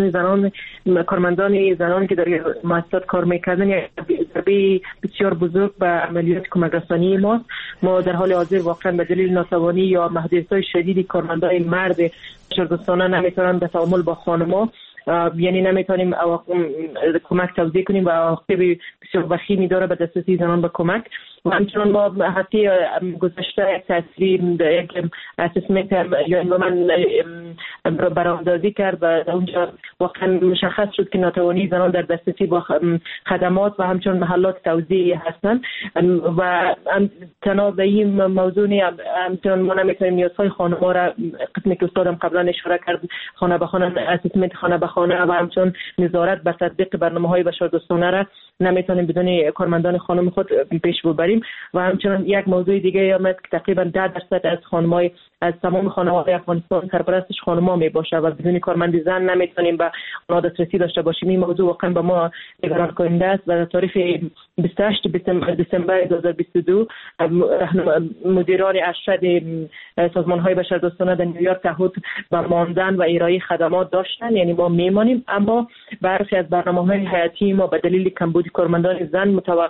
کارمندان زنان که در مؤسسات کار میکردن ضربه بسیار بزرگ به عملیات کمک رسانی ماست. ما در حال حاضر واقعا به دلیل ناتوانی یا محدودیت‌های شدید کارمندان مرد بشردوستانه نمیتونن به تعامل با خانم‌ها، یعنی نمیتونیم کمک توزیع کنیم و عواقب بسیار وخیمی داره به دسترسی زنان به کمک. و همچنان ما هفته گذشته یک اسسمنت یا من برآمدازی کرد و اونجا واقعا مشخص شد که ناتوانی زنان در دسترسی با خدمات و همچنان محلات توزیع هستند و تنها این موضوع همچنان ما نمیتونیم نیازهای خانم‌ها را قسمی که استادم قبلا اشاره کرد خانه به خانه اسسمنت خانه به خانه و همچنان نظارت بر تطبیق برنامه‌های بشردوستانه را نمیتونیم بدون کارمندان خانم خود پیش ببریم. و همچنان یک موضوع دیگه آمد که تقریبا 10% از خانم‌های از تمام خانواده افغانستان سرپرستش خانم‌ها میباشه و بدون کارمند زن نمیتونیم به اونها دسترسی داشته باشیم. این موضوع واقعا به ما نگران کننده است و در تاریخ 28 دسامبر 2022 مدیران ارشد سازمان‌های بشردوستانه در نیویورک تعهد به ماندن و ارائه خدمات داشتن، یعنی ما میمانیم، اما برخی از برنامه‌های حیاتی ما به دلیل کمبود کارمندان زن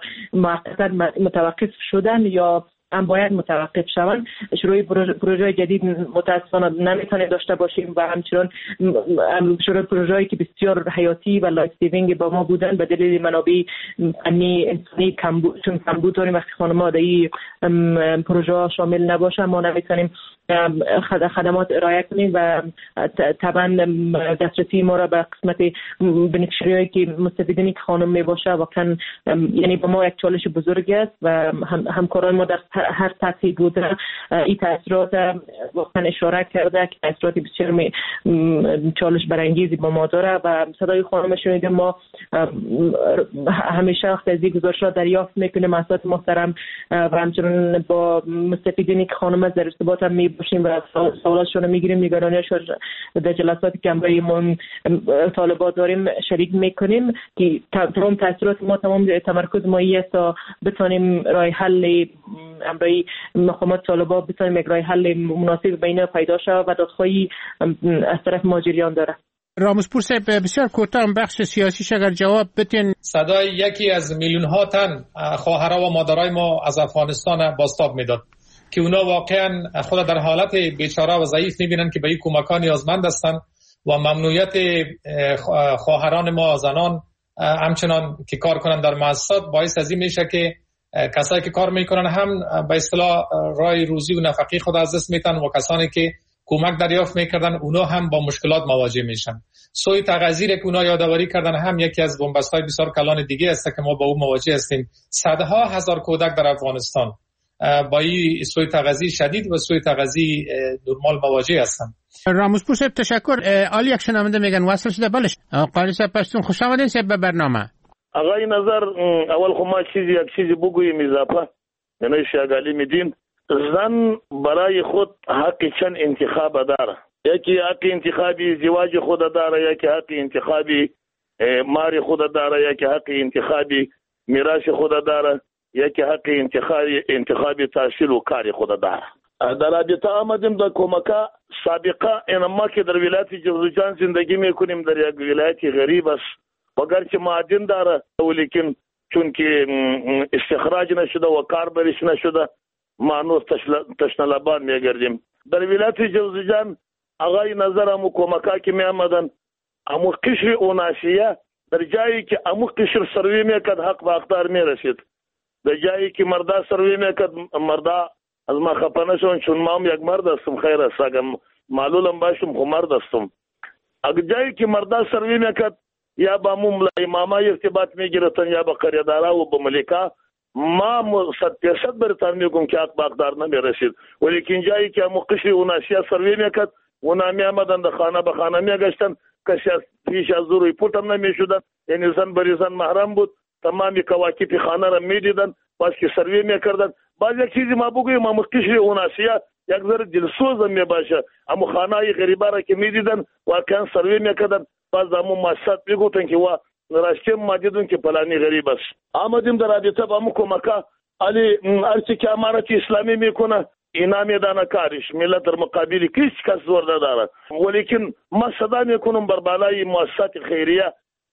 متوقف شدن یا هم باید متوقف شوند. شروع پروژه جدید متاسفانه نمیتونیم داشته باشیم و همچنان شروع پروژه‌ای که بسیار حیاتی و لایف سیوینگ با ما بودن به دلیل منابع فنی انسانی کمبود داریم. وقتی خانم‌ها در این پروژه شامل نباشن ما نمیتونیم خدمات ارائه کنیم و طبعا دسترسی ما را به قسمت بنفشریایی که مستفیدین که خانم میباشه واقعا یعنی به ما یک چالش بزرگ است و همکاران ما در هر سطحی بوده این تاثیرات واقعا اشاره کرده که تاثیرات بسیار چالش برانگیزی با ما داره و صدای خانم شنیدیم. ما همیشه وقت از این گزارشات دریافت میکنیم اساتید محترم و همچنین با مستفیدین که خانم از در ارتباط هم میباشیم و سوالاتشون رو میگیریم، نگرانیاشون در جلساتی که همراه ما طالبات داریم شریک میکنیم که تمام تاثیرات ما تمام تمرکز ما است تا بتونیم راه حل همراه مقامات طالبات بتونیم یک راه حل مناسب بین پیدا شود و دادخواهی از طرف ماجریان داره. رامزپور صاحب بسیار کوتاه بخش سیاسیش اگر جواب بدین. صدای یکی از میلیون ها تن خواهرها و مادرای ما از افغانستان بازتاب میداد که اونا واقعا خود در حالت بیچاره و ضعیف میبینن که به این کمک‌ها نیازمند هستن و ممنوعیت خواهران ما زنان همچنان که کار کنن در مؤسسات باعث از این میشه که کسایی که کار میکنن هم به اصطلاح راه روزی و نفقه خود از دست میتن و کسانی که کمک دریافت میکردن اونا هم با مشکلات مواجه میشن. سوی تغذیه که اونا یادآوری کردن هم یکی از بنبست‌های بسیار کلان دیگه است که ما با اون مواجه هستیم. صدها هزار کودک در افغانستان با این سوی تغذیه شدید و سوی تغذیه نرمال مواجه هستن. رامزپور صاحب تشکر. عالی یک شنونده میگن وصل شده. بله قاری صاحب پشتون خوش آمدین صاحب به برنامه. آقای نظر اول خو ما یک چیزی بگویم اضافه یعنی شاگالی میدیم زن برای خود حق چند انتخاب داره، یکی حق انتخابی زواج خود داره، یکی حق انتخابی مار خود داره، یکی حق انتخابی میراث خود داره، یکی حق انتخابی تحصیل و کار خود داره. در رابطه آمدیم در کمکا سابقه ما که در ولایت جوزجان زندگی میکنیم در یک ولایت غریب است وگرچه معدن داره ولیکن چون که استخراج نشده و کار برش نشده ما هنوز تشنه لبان میگردیم. در ولایت جوزجان آقای نظر امو کمکا که می آمدن امو قشر اوناشیه در جایی که امو قشر سروی میکرد حق و اقدار میرسید. در جایی که مردا سروی میکرد مردا از ما خپانه شون چون ما هم یک مرد هستم خیر است اگر معلولم باشم خو مرد هستم. اگر جایی که مردا سروی میکرد یا با مولای ماما ارتباط میگیرتن یا با قریدارا و با ملکا ما 100% برتان میگم که حق و اقدار نمیرسید. ولیکن جایی که امو قشر اوناشیه سروی میکرد اونا می آمدن در خانه به خانه می گشتن کسی از پیش از روی پوت هم نمی شدن یعنی زن بری زن محرم بود تمامی کواکب خانه را می دیدن باز که سروی می کردن. باز یک چیزی ما بگویم اما قشر اوناسیه یک ذره دلسوز هم می باشه اما خانه های غریبه را که می دیدن واقعا سروی می کردن باز امو مؤسسات می گفتن که وا راشتیم ما دیدون که پلانی غریب است. آمدیم در رابطه با امو کمکا علی ارچی که امارت اسلامی میکنه اینا میدانه کارش ملت در مقابل هیچ کس زور نداره. ولیکن ما صدا میکنم بر بالای مؤسسات خیریه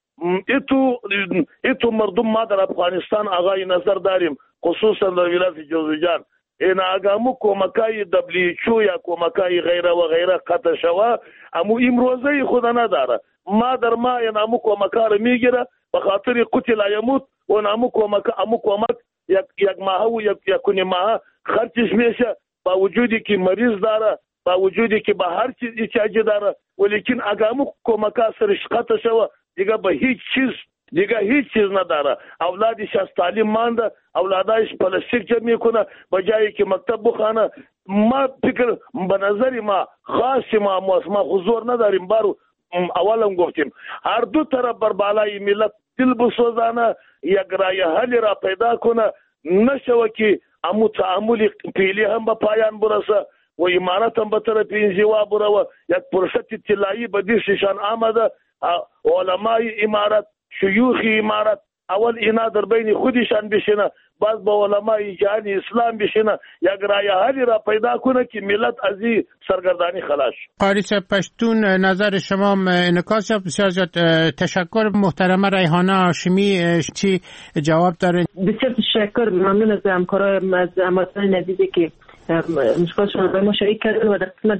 ایتو مردم ما در افغانستان آقای نظر داریم خصوصا در ولایت جوزجان این اگامو کمکای دبلیچو یا کمکای غیره و غیره قطع شوا امو امروزه خود نداره. ما در ما این امو کمکا رو میگیره به خاطر قتل یموت و امو کمک یک ماه و یک ماه خرچش میشه با وجودی که مریض داره با وجودی که به هر چیز احتیاج داره ولیکن اگامو کمکا سرش قطع شوا دیگه به هیچ چیز نداره. اولادش از تعلیم مانده اولادش پلاستیک جمع میکنه به جایی که مکتب بخانه. ما فکر به نظر ما خاصی ما حضور نداریم. بارو اولم گفتیم هر دو طرف بر بالای ملت دل بسوزانه یک رای حل را پیدا کنه نشوه که امو تعامل پیلی هم به پایان برسه و امارت هم به طرف انزوا بروه. یک فرصت طلایی به دستشان آمده. علمای امارت شیوخ امارت اول اینا در بین خودشان بشینه باز با علمای جهان اسلام بشینه یک رای حلی را پیدا کنه که ملت از این سرگردانی خلاص. قاری صاحب پشتون نظر شما انعکاس بسیار زیاد تشکر. محترمه ریحانه هاشمی چی جواب داره؟ بسیار تشکر. ممنون از همکارای از همکاران عزیزی که مشکلشون با ما شریک کردن و در قسمت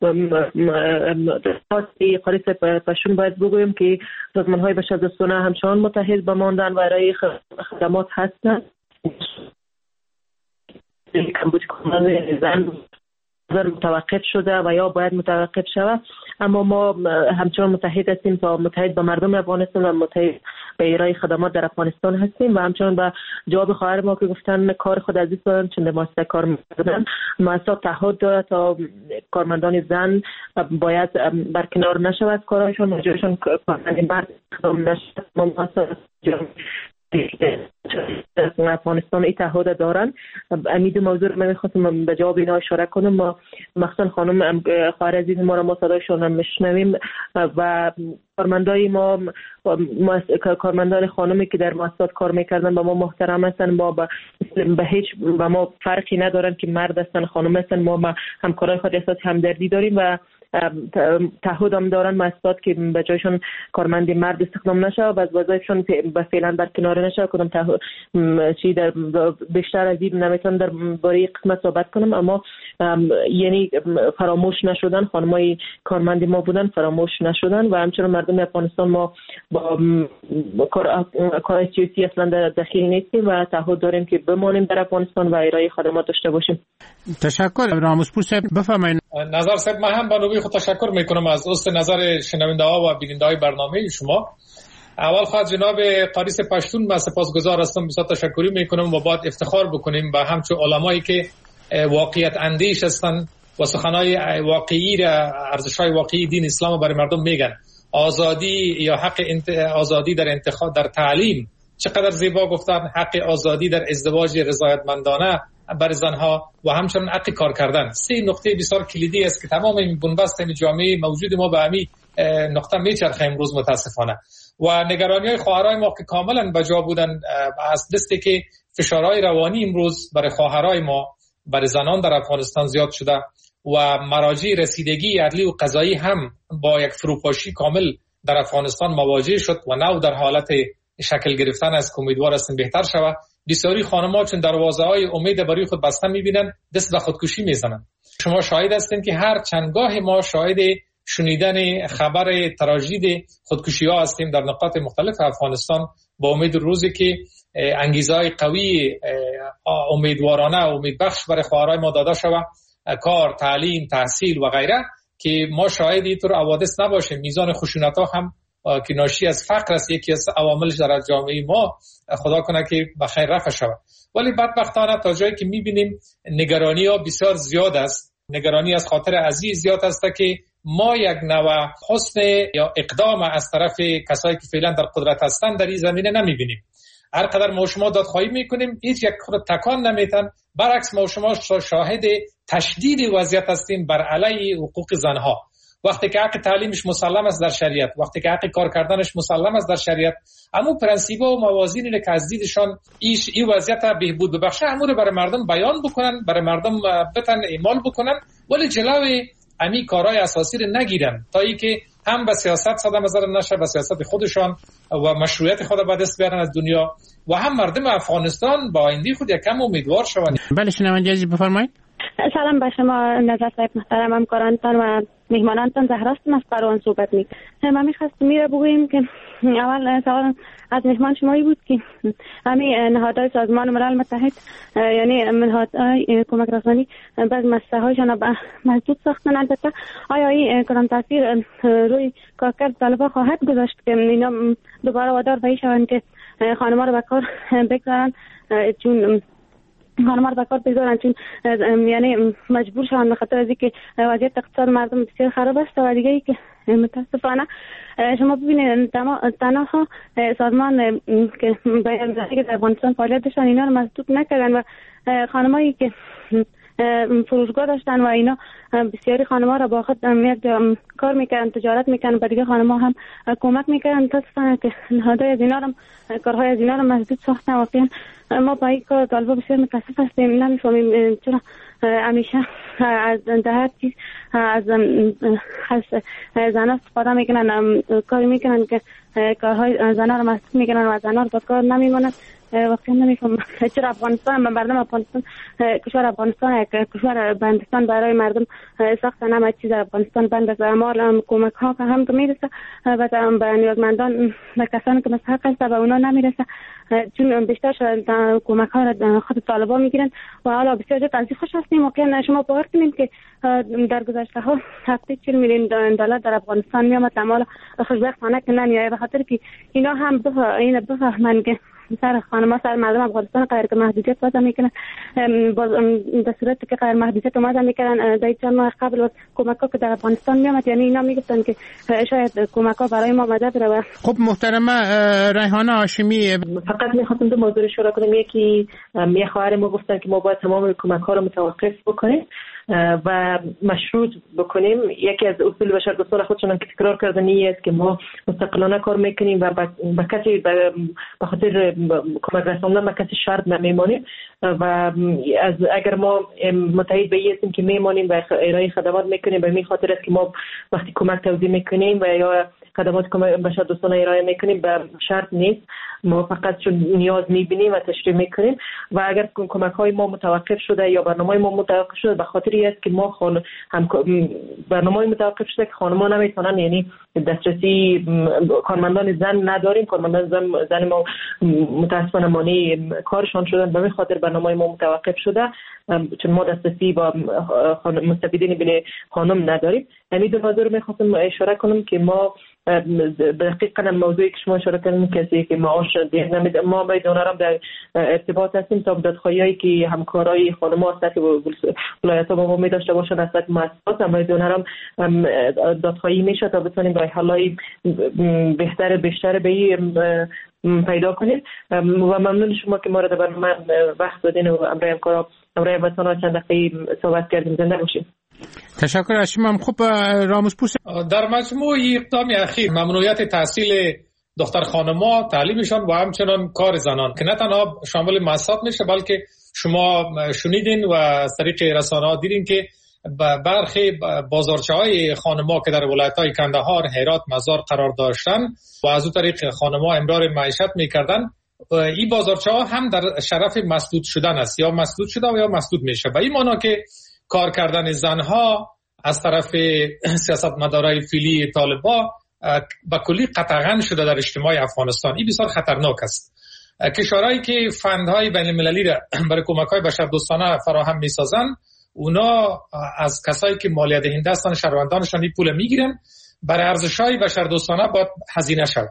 خاصی قاری صاحب پشتون باید بگویم که سازمان‌های بشردوستانه همچنان متحد بماندن و ارائه خدمات هستند. کمبود کننده زن متوقف شده و یا باید متوقف شود اما ما همچنان متحد هستیم تا متحد به مردم افغانستان و متحد به ارائه خدمات در افغانستان هستیم و همچنان به جواب خواهر ما که گفتن کار خود عزیز دارن چند مؤسسه کار می‌کنن مؤسسات تعهد داره تا کارمندان زن باید برکنار نشود کارشون و جایشون کارمند مرد خدمت نشود. ما مؤسسات افغانستان ای تعهد دارن. امید موضوع رو من می‌خواستم به جواب اینا اشاره کنم. ما مخصوصا خانم خواهر عزیز ما را ما صدایشون هم میشنویم و کارمندای ما کارمندان خانمی که در مؤسسات کار میکردن با ما محترم هستن. ما به هیچ با ما فرقی ندارن که مرد هستن خانم هستن. ما همکارای خود احساس همدردی داریم و تعهد هم دارن مؤسسات که به جایشون کارمند مرد استخدام نشه و از وظایفشون به فعلا برکنار نشه. کدام چی در بیشتر از این نمیتونم در باره قسمت صحبت کنم اما یعنی فراموش نشدن خانمای کارمند ما بودن فراموش نشدن و همچنین مردم افغانستان ما با کار سیاسی اصلا دخیل نیستیم و تعهد داریم که بمانیم در افغانستان و ارائه خدمات داشته باشیم. تشکر. راموزپور صاحب بفرمایید. نظر صاحب من هم به نوبه خود تشکر میکنم از دوست نظر شنونده ها و بیننده های برنامه شما. اول خواهد جناب قاری صاحب پشتون من سپاسگزار هستم بسیار تشکری میکنم و باید افتخار بکنیم به همچون علمایی که واقعیت اندیش هستن و سخنهای واقعی را ارزش‌های واقعی دین اسلام برای مردم میگن. آزادی یا حق آزادی در انتخاب در تعلیم چقدر زیبا گفتن، حق آزادی در ازدواج رضایتمندانه برای زنها و همچنین حق کار کردن. سه نقطه بسیار کلیدی است که تمام این بنبست جامعه موجود ما به همین نقطه میچرخه امروز متاسفانه و نگرانی‌های خواهرای ما که کاملا بجا بودن از دستی که فشارهای روانی امروز برای خواهرای ما برای زنان در افغانستان زیاد شده و مراجع رسیدگی عدلی و قضایی هم با یک فروپاشی کامل در افغانستان مواجه شد و نو در حالت شکل گرفتن از امیدوار هستیم بهتر شود. بسیاری خانم‌ها چون دروازه‌های امید برای خود بسته می‌بینن دست به خودکشی می‌زنن. شما شاهد هستین که هر چندگاه ما شاهد شنیدن خبر تراژدی خودکشی‌ها هستیم در نقاط مختلف افغانستان، با امید روزی که انگیزه‌های قوی امیدوارانه امیدبخش برای خواهرای ما داده شود، کار، تعلیم، تحصیل و غیره، که ما شاهد اینطور حوادث نباشه. میزان خشونت‌ها هم که ناشی از فقر است یکی از عواملش در جامعه ما، خدا کنه که بخیر رفع شود. ولی بدبختانه تا جایی که می‌بینیم نگرانی‌ها بسیار زیاد است. نگرانی از خاطر عزیز زیاد است که ما یک نوع حسن یا اقدام از طرف کسایی که فعلا در قدرت هستند در این زمینه نمی‌بینیم. هر قدر ما شما دادخواهی میکنیم هیچ یک خود تکان نمیتن. برعکس ما شما شاهد تشدید وضعیت هستیم بر علیه حقوق زنها. وقتی که حق تعلیمش مسلم است در شریعت، وقتی که حق کار کردنش مسلم است در شریعت، اما پرنسیب‌ها و موازینی که از دیدشان این وضعیت بهبود ببخشه همون رو برای مردم بیان بکنن، برای مردم بتن اعمال بکنن، ولی جلوی امی کارهای اساسی رو نگیرن تا ای که هم به سیاست صدمه زدن نشه، به سیاست خودشان و مشروعیت خود به دست بیارن از دنیا، و هم مردم افغانستان با آینده خود یکم امیدوار شوند. بله شنونده عزیز بفرمایید. سلام به شما نظر صاحب محترم، همکارانتان و مهمانانتان. زهراستم از قروان صحبت می. من می‌خواستم میره بگویم که اول سوال از مهمان شمایی بود که همین نهادهای سازمان ملل متحد یعنی نهادهای کمک رسانی بعض مسئله‌هایشان به محدود ساختن. البته آیا این کدام تاثیر روی کارکرد طالبان خواهد گذاشت که اینا دوباره وادار به این شوند که خانم‌ها رو به کار بگذارن، چون خانم‌ها رو به کار بگذارن چون یعنی مجبور شوند به خاطر از اینکه وضعیت اقتصاد مردم بسیار خراب است. و دیگه ای که متاسفانه شما ببینید تنها سازمان که بیان‌رسانی در افغانستان فعالیت داشتن اینا رو مسدود نکردن و خانمایی که فروشگاه داشتن و اینا بسیاری خانم‌ها را با خود یک کار میکردن، تجارت میکردن، با دیگه خانم‌ها هم کمک میکردن. متاسفانه که نهادهای از اینا هم کارهای از اینا رو مسدود ساختن. واقعا ما با این کار طالبا بسیار متاسف هستیم. نمیفهمیم چرا همیشه از هر چیز از زنها استفاده میکنن، کاری میکنن که کارهای زنها رو مسدود میکنن و زنها رو با کار نمیمونن. واقعا نمیفهمم چرا افغانستان مردم افغانستان کشور افغانستان یک کشور بندستان برای مردم ساختن. همه چیز افغانستان بند است. اعمال کمک ها که هم میرسه به نیازمندان و کسانی که مستحق هستند و اونا نمیرسه، چون بیشتر کمک ها را خود طالبان میگیرن. و حالا بسیار جد از خوش هستیم. واقعا شما باور کنید که در گذشته ها هفته 40 میلیون دلار در افغانستان میامد، اما خوشبختانه که نمیاد، به خاطر که اینا هم بفهمن که سر خانم‌ها سر مردم افغانستان غیر که محدودیت وضع میکنن، در صورتی که غیر محدودیت وضع میکنن در چند ماه قبل کمک‌ها که در افغانستان میامد، یعنی اینا میگفتن که شاید کمک‌ها برای ما مدد بره. خب محترمه ریحانه هاشمی، فقط می‌خواستم دو موضوع اشاره کنم. یکی یه خواهر ما گفتن که ما باید تمام کمک‌ها رو متوقف بکنیم و مشروط بکنیم. یکی از اصول بشردوستان خودشون که تکرار کردن است که ما مستقلانه کار میکنیم و با کسی به خاطر کمک رساندن به کسی شرط نمیمانیم و اگر ما متحد به این هستیم که میمانیم و ارائه خدمات میکنیم، به این خاطر است که ما وقتی کمک توزیع میکنیم و یا خدمات بشردوستانه ارائه میکنیم به شرط نیست، ما فقط چون نیاز میبینیم و تشریح میکنیم. و اگر کمک های ما متوقف شده یا برنامه ما متوقف شده به خاطر این است که ما برنامه متوقف شده که خانم‌ها نمیتونن، یعنی دسترسی کارمندان زن نداریم، کارمندان زن ما متاسفانه مانع کارشان شدن، به این خاطر برنامه ما متوقف شده چون ما دسترسی با مستفیدین بین خانم نداریم. همین دو موضوع رو میخواستم اشاره کنم که ما دقیقاً موضوعی که شما اشاره کردین کسی که معاش نمیده، ما با دونرم در ارتباط هستیم تا دادخواهیایی که همکارای خانم‌ها هستن که ولایت‌ها با ما می‌داشته باشن از طرف مؤسسات، ما دونرم دادخواهی میشه تا بتونیم راه حل‌های بیشتر به پیدا کنید. و ممنون شما که ما را در برنامه وقت دادین و امروز همکارا امروز وطن چند دقیقه صحبت کردیم. زنده باشید. تشکر از شما. خب راموزپور، در مجموع اقدام اخیر ممنوعیت تحصیل دختر خانم‌ها، تعلیمشان و همچنان کار زنان که نه تنها شامل مؤسسات میشه بلکه شما شنیدین و از طریق رسانه‌ها دیدین که برخی بازارچه‌های خانم‌ها که در ولایت‌های کندهار، هرات، مزار قرار داشتن و از اون طریق خانم‌ها امرار معیشت می‌کردن، این بازارچه ها هم در شرف مسدود شدن است، یا مسدود شده و یا مسدود میشه. و این معنی که کار کردن زنها از طرف سیاستمدارای فعلی طالبان با کلی قطعاً شده در اجتماع افغانستان. این بسیار خطرناک است. کشورهایی که فندهای بین المللی را برای کمک‌های بشردوستانه فراهم می‌سازند، اونا از کسایی که مالیه دهنده هستند شهروندانشان این پول میگیرن، برای ارزش‌های بشردوستانه باید هزینه شود.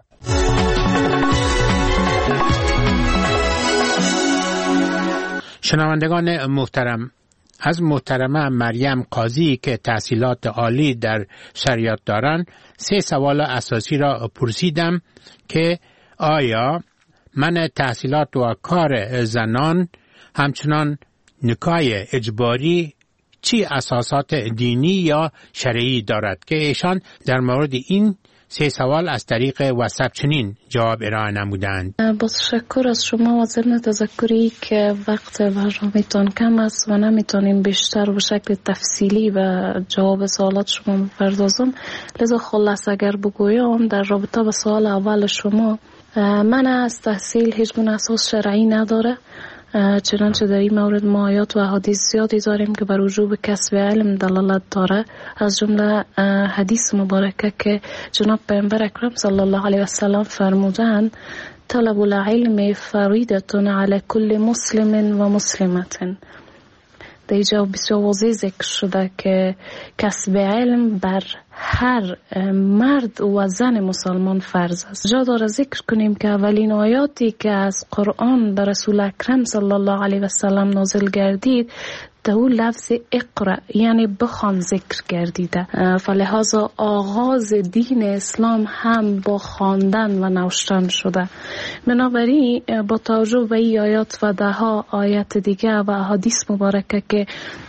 شنوندگان محترم، از محترمه مریم قاضی که تحصیلات عالی در شریعت دارند 3 سوال اساسی را پرسیدم که آیا منع تحصیلات و کار زنان همچنان نکاح اجباری چی اساسات دینی یا شرعی دارد، که ایشان در مورد این 3 سوال از طریق واتساپ چنین جواب ارائه نمودند. با تشکر از شما و ضمن تذکری که وقت برنامه‌تان کم است و نمیتونیم بیشتر به شکل تفصیلی و جواب سوالات شما بپردازم، لذا خلاصه اگر بگویم در رابطه با سوال اول شما، من از تحصیل هیچ گونه اساس شرعی نداره، چنانچه در این مورد ما آیات و احادیث زیادی داریم که بر وجوب کسب علم دلالت داره، از جمله حدیث مبارکه که جناب پیامبر اکرم صلی الله علیه و سلم فرمودند طلب العلم فریضة علی کل مسلم و مسلمة. در اینجا بسیار واضح ذکر شده که کسب علم بر هر مرد و زن مسلمان فرض است. جا داره ذکر کنیم که اولین آیاتی که از قرآن در رسول اکرم صلی الله علیه و سلم نازل گردید در اون لفظ اقرأ یعنی بخوان ذکر گردیده، فلهذا آغاز دین اسلام هم با خواندن و نوشتن شده. بنابراین با توجه به این آیات و 10 آیات دیگه و احادیث مبارکه که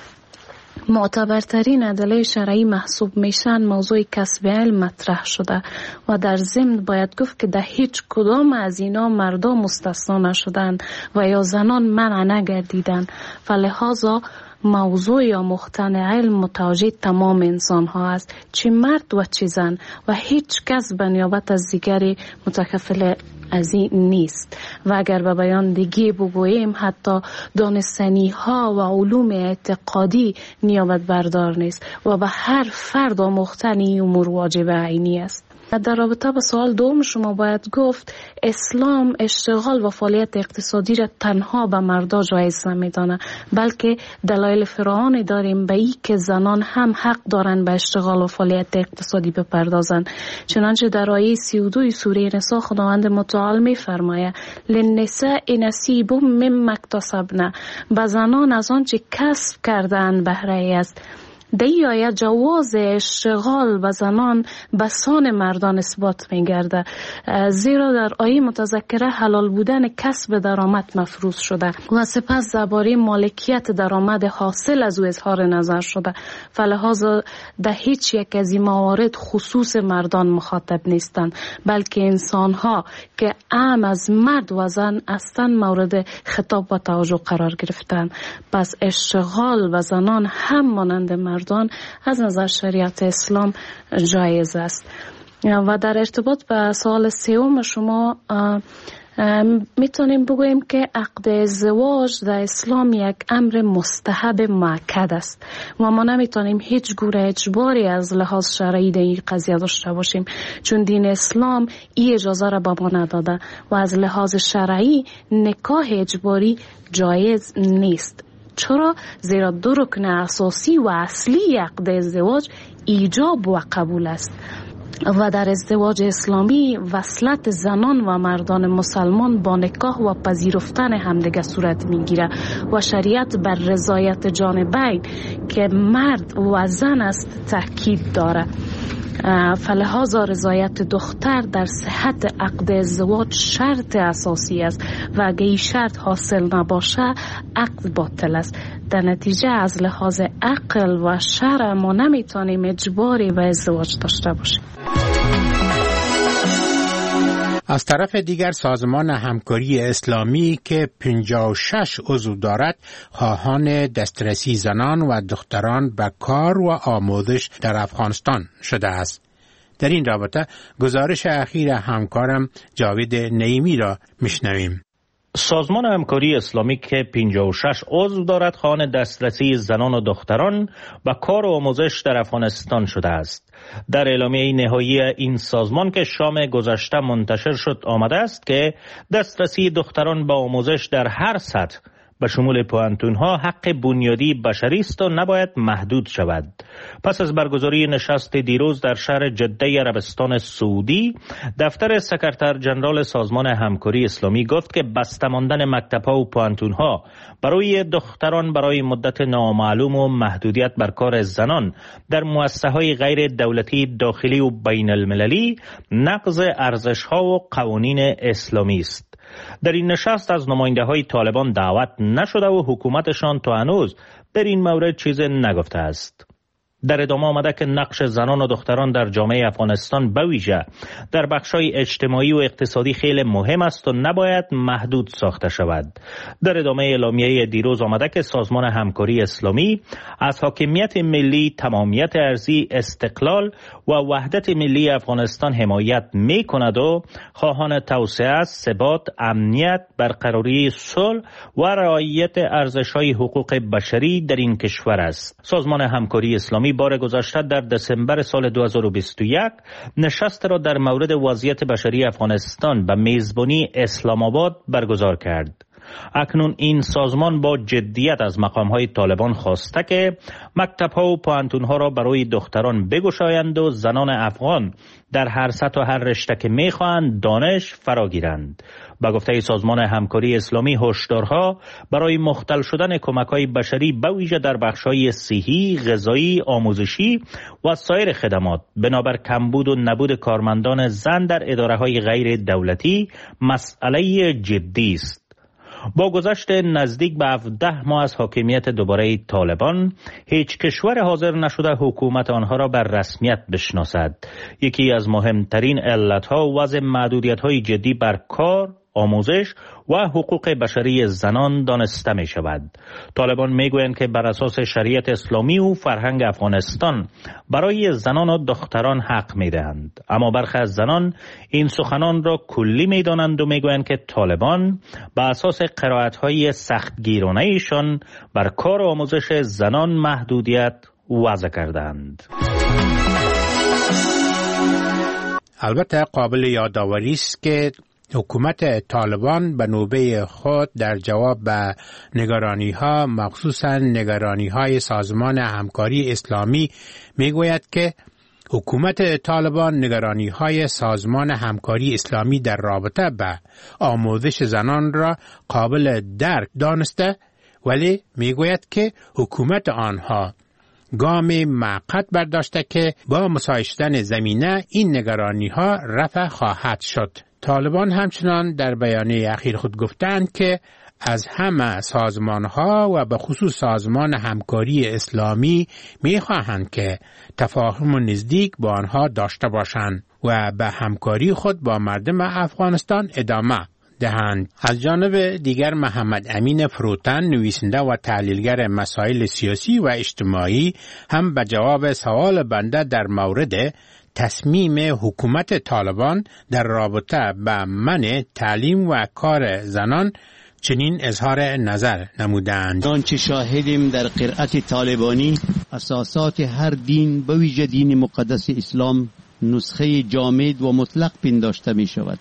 معتبرترین ادله شرعی محسوب میشن، موضوع کسب علم مطرح شده و در ضمن باید گفت که در هیچ کدام از اینا مردان مستثنا نشدن و یا زنان منع نگردیدن، فلهذا موضوع یا مختن علم متوجه تمام انسان ها است، چه مرد و چه زن، و هیچ کس به نیابت از دیگری متکفل از این نیست. و اگر به بیان دیگه بگوییم حتی دانستنی ها و علوم اعتقادی نیابت بردار نیست و به هر فرد و مختنی امور واجب عینی است. در رابطه با سوال دوم شما باید گفت اسلام اشتغال و فعالیت اقتصادی را تنها به مردا جایز نمیدانه، بلکه دلایل فراوانی داریم به این که زنان هم حق دارند به اشتغال و فعالیت اقتصادی بپردازند. چنانچه در آیه 32 سوره نساء خداوند متعال می‌فرماید للنساء نصیب مما اکتسبن، به زنان از آنچه کسب کردند بهره است. در این آیه جواز اشتغال و زنان به سان مردان اثبات می‌گرده، زیرا در آیه متذکره حلال بودن کسب درآمد مفروض شده و سپس درباره مالکیت درآمد حاصل از او اظهار نظر شده، فلهذا در هیچ یک از این موارد خصوص مردان مخاطب نیستند، بلکه انسان‌ها که عام از مرد و زن هستند مورد خطاب و توجه قرار گرفتند. پس اشتغال و زنان هم مانند مردان از نظر شریعت اسلام جایز است. و در ارتباط به سوال سوم شما میتونیم بگوییم که عقد ازدواج در اسلام یک امر مستحب مؤکد است و ما نمیتونیم هیچ گونه اجباری از لحاظ شرعی در این قضیه داشته باشیم، چون دین اسلام این اجازه را به ما نداده و از لحاظ شرعی نکاح اجباری جایز نیست. چرا؟ زیرا 2 رکن اساسی و اصلی عقد ازدواج ایجاب و قبول است و در ازدواج اسلامی وصلت زنان و مردان مسلمان با نکاح و پذیرفتن همدیگر صورت میگیره و شریعت بر رضایت جانبین که مرد و زن است تاکید داره، فلهذا رضایت دختر در صحت عقد ازدواج شرط اساسی است و اگه این شرط حاصل نباشه عقد باطل است. در نتیجه از لحاظ عقل و شرع ما نمیتونیم اجباری به ازدواج داشته باشیم. از طرف دیگر سازمان همکاری اسلامی که 56 عضو دارد خواهان دسترسی زنان و دختران به کار و آموزش در افغانستان شده است. در این رابطه گزارش اخیر همکارم جاوید نعیمی را میشنویم. سازمان همکاری اسلامی که 56 عضو دارد خواهان دسترسی زنان و دختران و کار و آموزش در افغانستان شده است. در اعلامیه نهایی این سازمان که شام گذشته منتشر شد آمده است که دسترسی دختران به آموزش در هر سطح به شمول پوهنتون‌ها حق بنیادی بشری است و نباید محدود شود. پس از برگزاری نشست دیروز در شهر جده عربستان سعودی، دفتر سکرتر جنرال سازمان همکاری اسلامی گفت که بسته ماندن مکتب‌ها و پوهنتون‌ها برای دختران برای مدت نامعلوم و محدودیت بر کار زنان در مؤسسه‌های غیر دولتی داخلی و بین المللی نقض ارزش‌ها و قوانین اسلامی است. در این نشست از نماینده‌های طالبان دعوت نشده و حکومتشان تا هنوز در این مورد چیز نگفته است. در ادامه آمده که نقش زنان و دختران در جامعه افغانستان به ویژه در بخش‌های اجتماعی و اقتصادی خیلی مهم است و نباید محدود ساخته شود. در ادامه اعلامیه دیروز آمده که سازمان همکاری اسلامی از حاکمیت ملی، تمامیت ارضی، استقلال و وحدت ملی افغانستان حمایت می‌کند و خواهان توسعه، ثبات، امنیت، برقراری صلح و رعایت ارزش‌های حقوق بشری در این کشور است. سازمان همکاری اسلامی بار گذشته در دسامبر سال 2021 نشست را در مورد وضعیت بشری افغانستان به میزبانی اسلام آباد برگزار کرد. اکنون این سازمان با جدیت از مقام‌های طالبان خواسته که مکتب‌ها و پوهنتون‌ها را برای دختران بگشایند و زنان افغان در هر سطح و هر رشته که می‌خواهند دانش فراگیرند. با گفته سازمان همکاری اسلامی، هشدارها برای مختل شدن کمک‌های بشری به ویژه در بخش‌های صحی، غذایی، آموزشی و سایر خدمات بنابر کمبود و نبود کارمندان زن در اداره‌های غیر دولتی مسئله جدی است. با گذشت نزدیک به 17 ماه از حاکمیت دوباره طالبان، هیچ کشور حاضر نشده حکومت آنها را بر رسمیت بشناسد. یکی از مهمترین علتها وضع محدودیت‌های جدی بر کار، آموزش و حقوق بشری زنان دانسته می شود. طالبان می گویند که بر اساس شریعت اسلامی و فرهنگ افغانستان برای زنان و دختران حق می دهند. اما برخی از زنان این سخنان را کلی می دانند و می گویند که طالبان بر اساس قرائت‌های سختگیرانه ایشان بر کار و آموزش زنان محدودیت وضع کردند. البته قابل یادآوری است که حکومت طالبان به نوبه خود در جواب به نگرانی‌ها، مخصوصاً نگرانی‌های سازمان همکاری اسلامی، می‌گوید که حکومت طالبان نگرانی‌های سازمان همکاری اسلامی در رابطه به آموزش زنان را قابل درک دانسته، ولی می‌گوید که حکومت آنها گام موقت برداشته که با مساعی شدن زمینه این نگرانی‌ها رفع خواهد شد. طالبان همچنان در بیانیه اخیر خود گفتند که از همه سازمان‌ها و به خصوص سازمان همکاری اسلامی می‌خواهند که تفاهم نزدیک با آنها داشته باشند و به همکاری خود با مردم افغانستان ادامه دهند. از جانب دیگر محمد امین فروتن، نویسنده و تحلیلگر مسائل سیاسی و اجتماعی، هم به جواب سوال بنده در مورد تصمیم حکومت طالبان در رابطه با منع تعلیم و کار زنان چنین اظهار نظر نمودند. آنچه شاهدیم در قرائت طالبانی، اساسات هر دین به ویژه دین مقدس اسلام نسخه جامد و مطلق پنداشته می شود.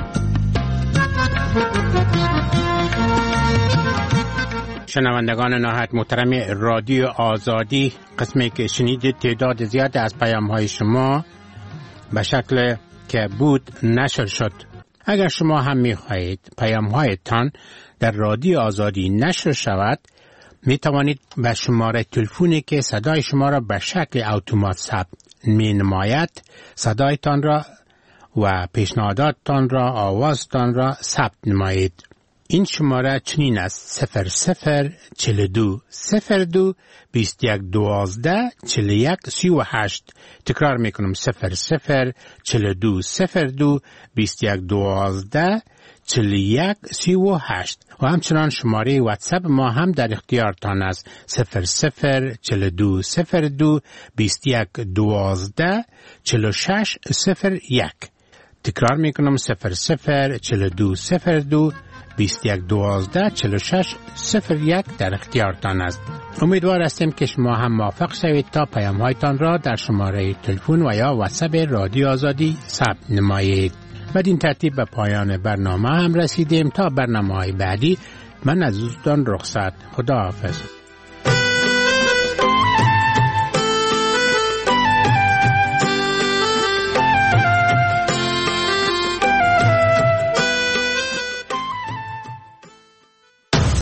شنوندگان نهایت محترم رادیو آزادی، قسمی که شنیدید تعداد زیاد از پیام‌های شما به شکل که بود نشر شد. اگر شما هم می‌خواهید پیام‌هایتان در رادیو آزادی نشر شود، می توانید به شماره تلفنی که صدای شما را به شکل اتومات ثبت می‌نماید صدایتان را و پیشنهاداتتان را، آوازتان را ثبت نمایید. این شماره چنین است: 0042 02 21 12 41 38. تکرار میکنم: 0042 02 21 12 41 38. و همچنان شماره واتساپ ما هم در اختیارتان است: 0042 02 21 12 46 01. تکرار میکنم: 0042 02 2112 46 01 در اختیارتان است. امیدوار هستیم که شما هم موافق شوید تا پیام هایتان را در شماره تلفن و یا واتساپ رادیو آزادی ثبت نمایید. بدین ترتیب به پایان برنامه هم رسیدیم. تا برنامه‌های بعدی من از دوستان رخصت. خداحافظ.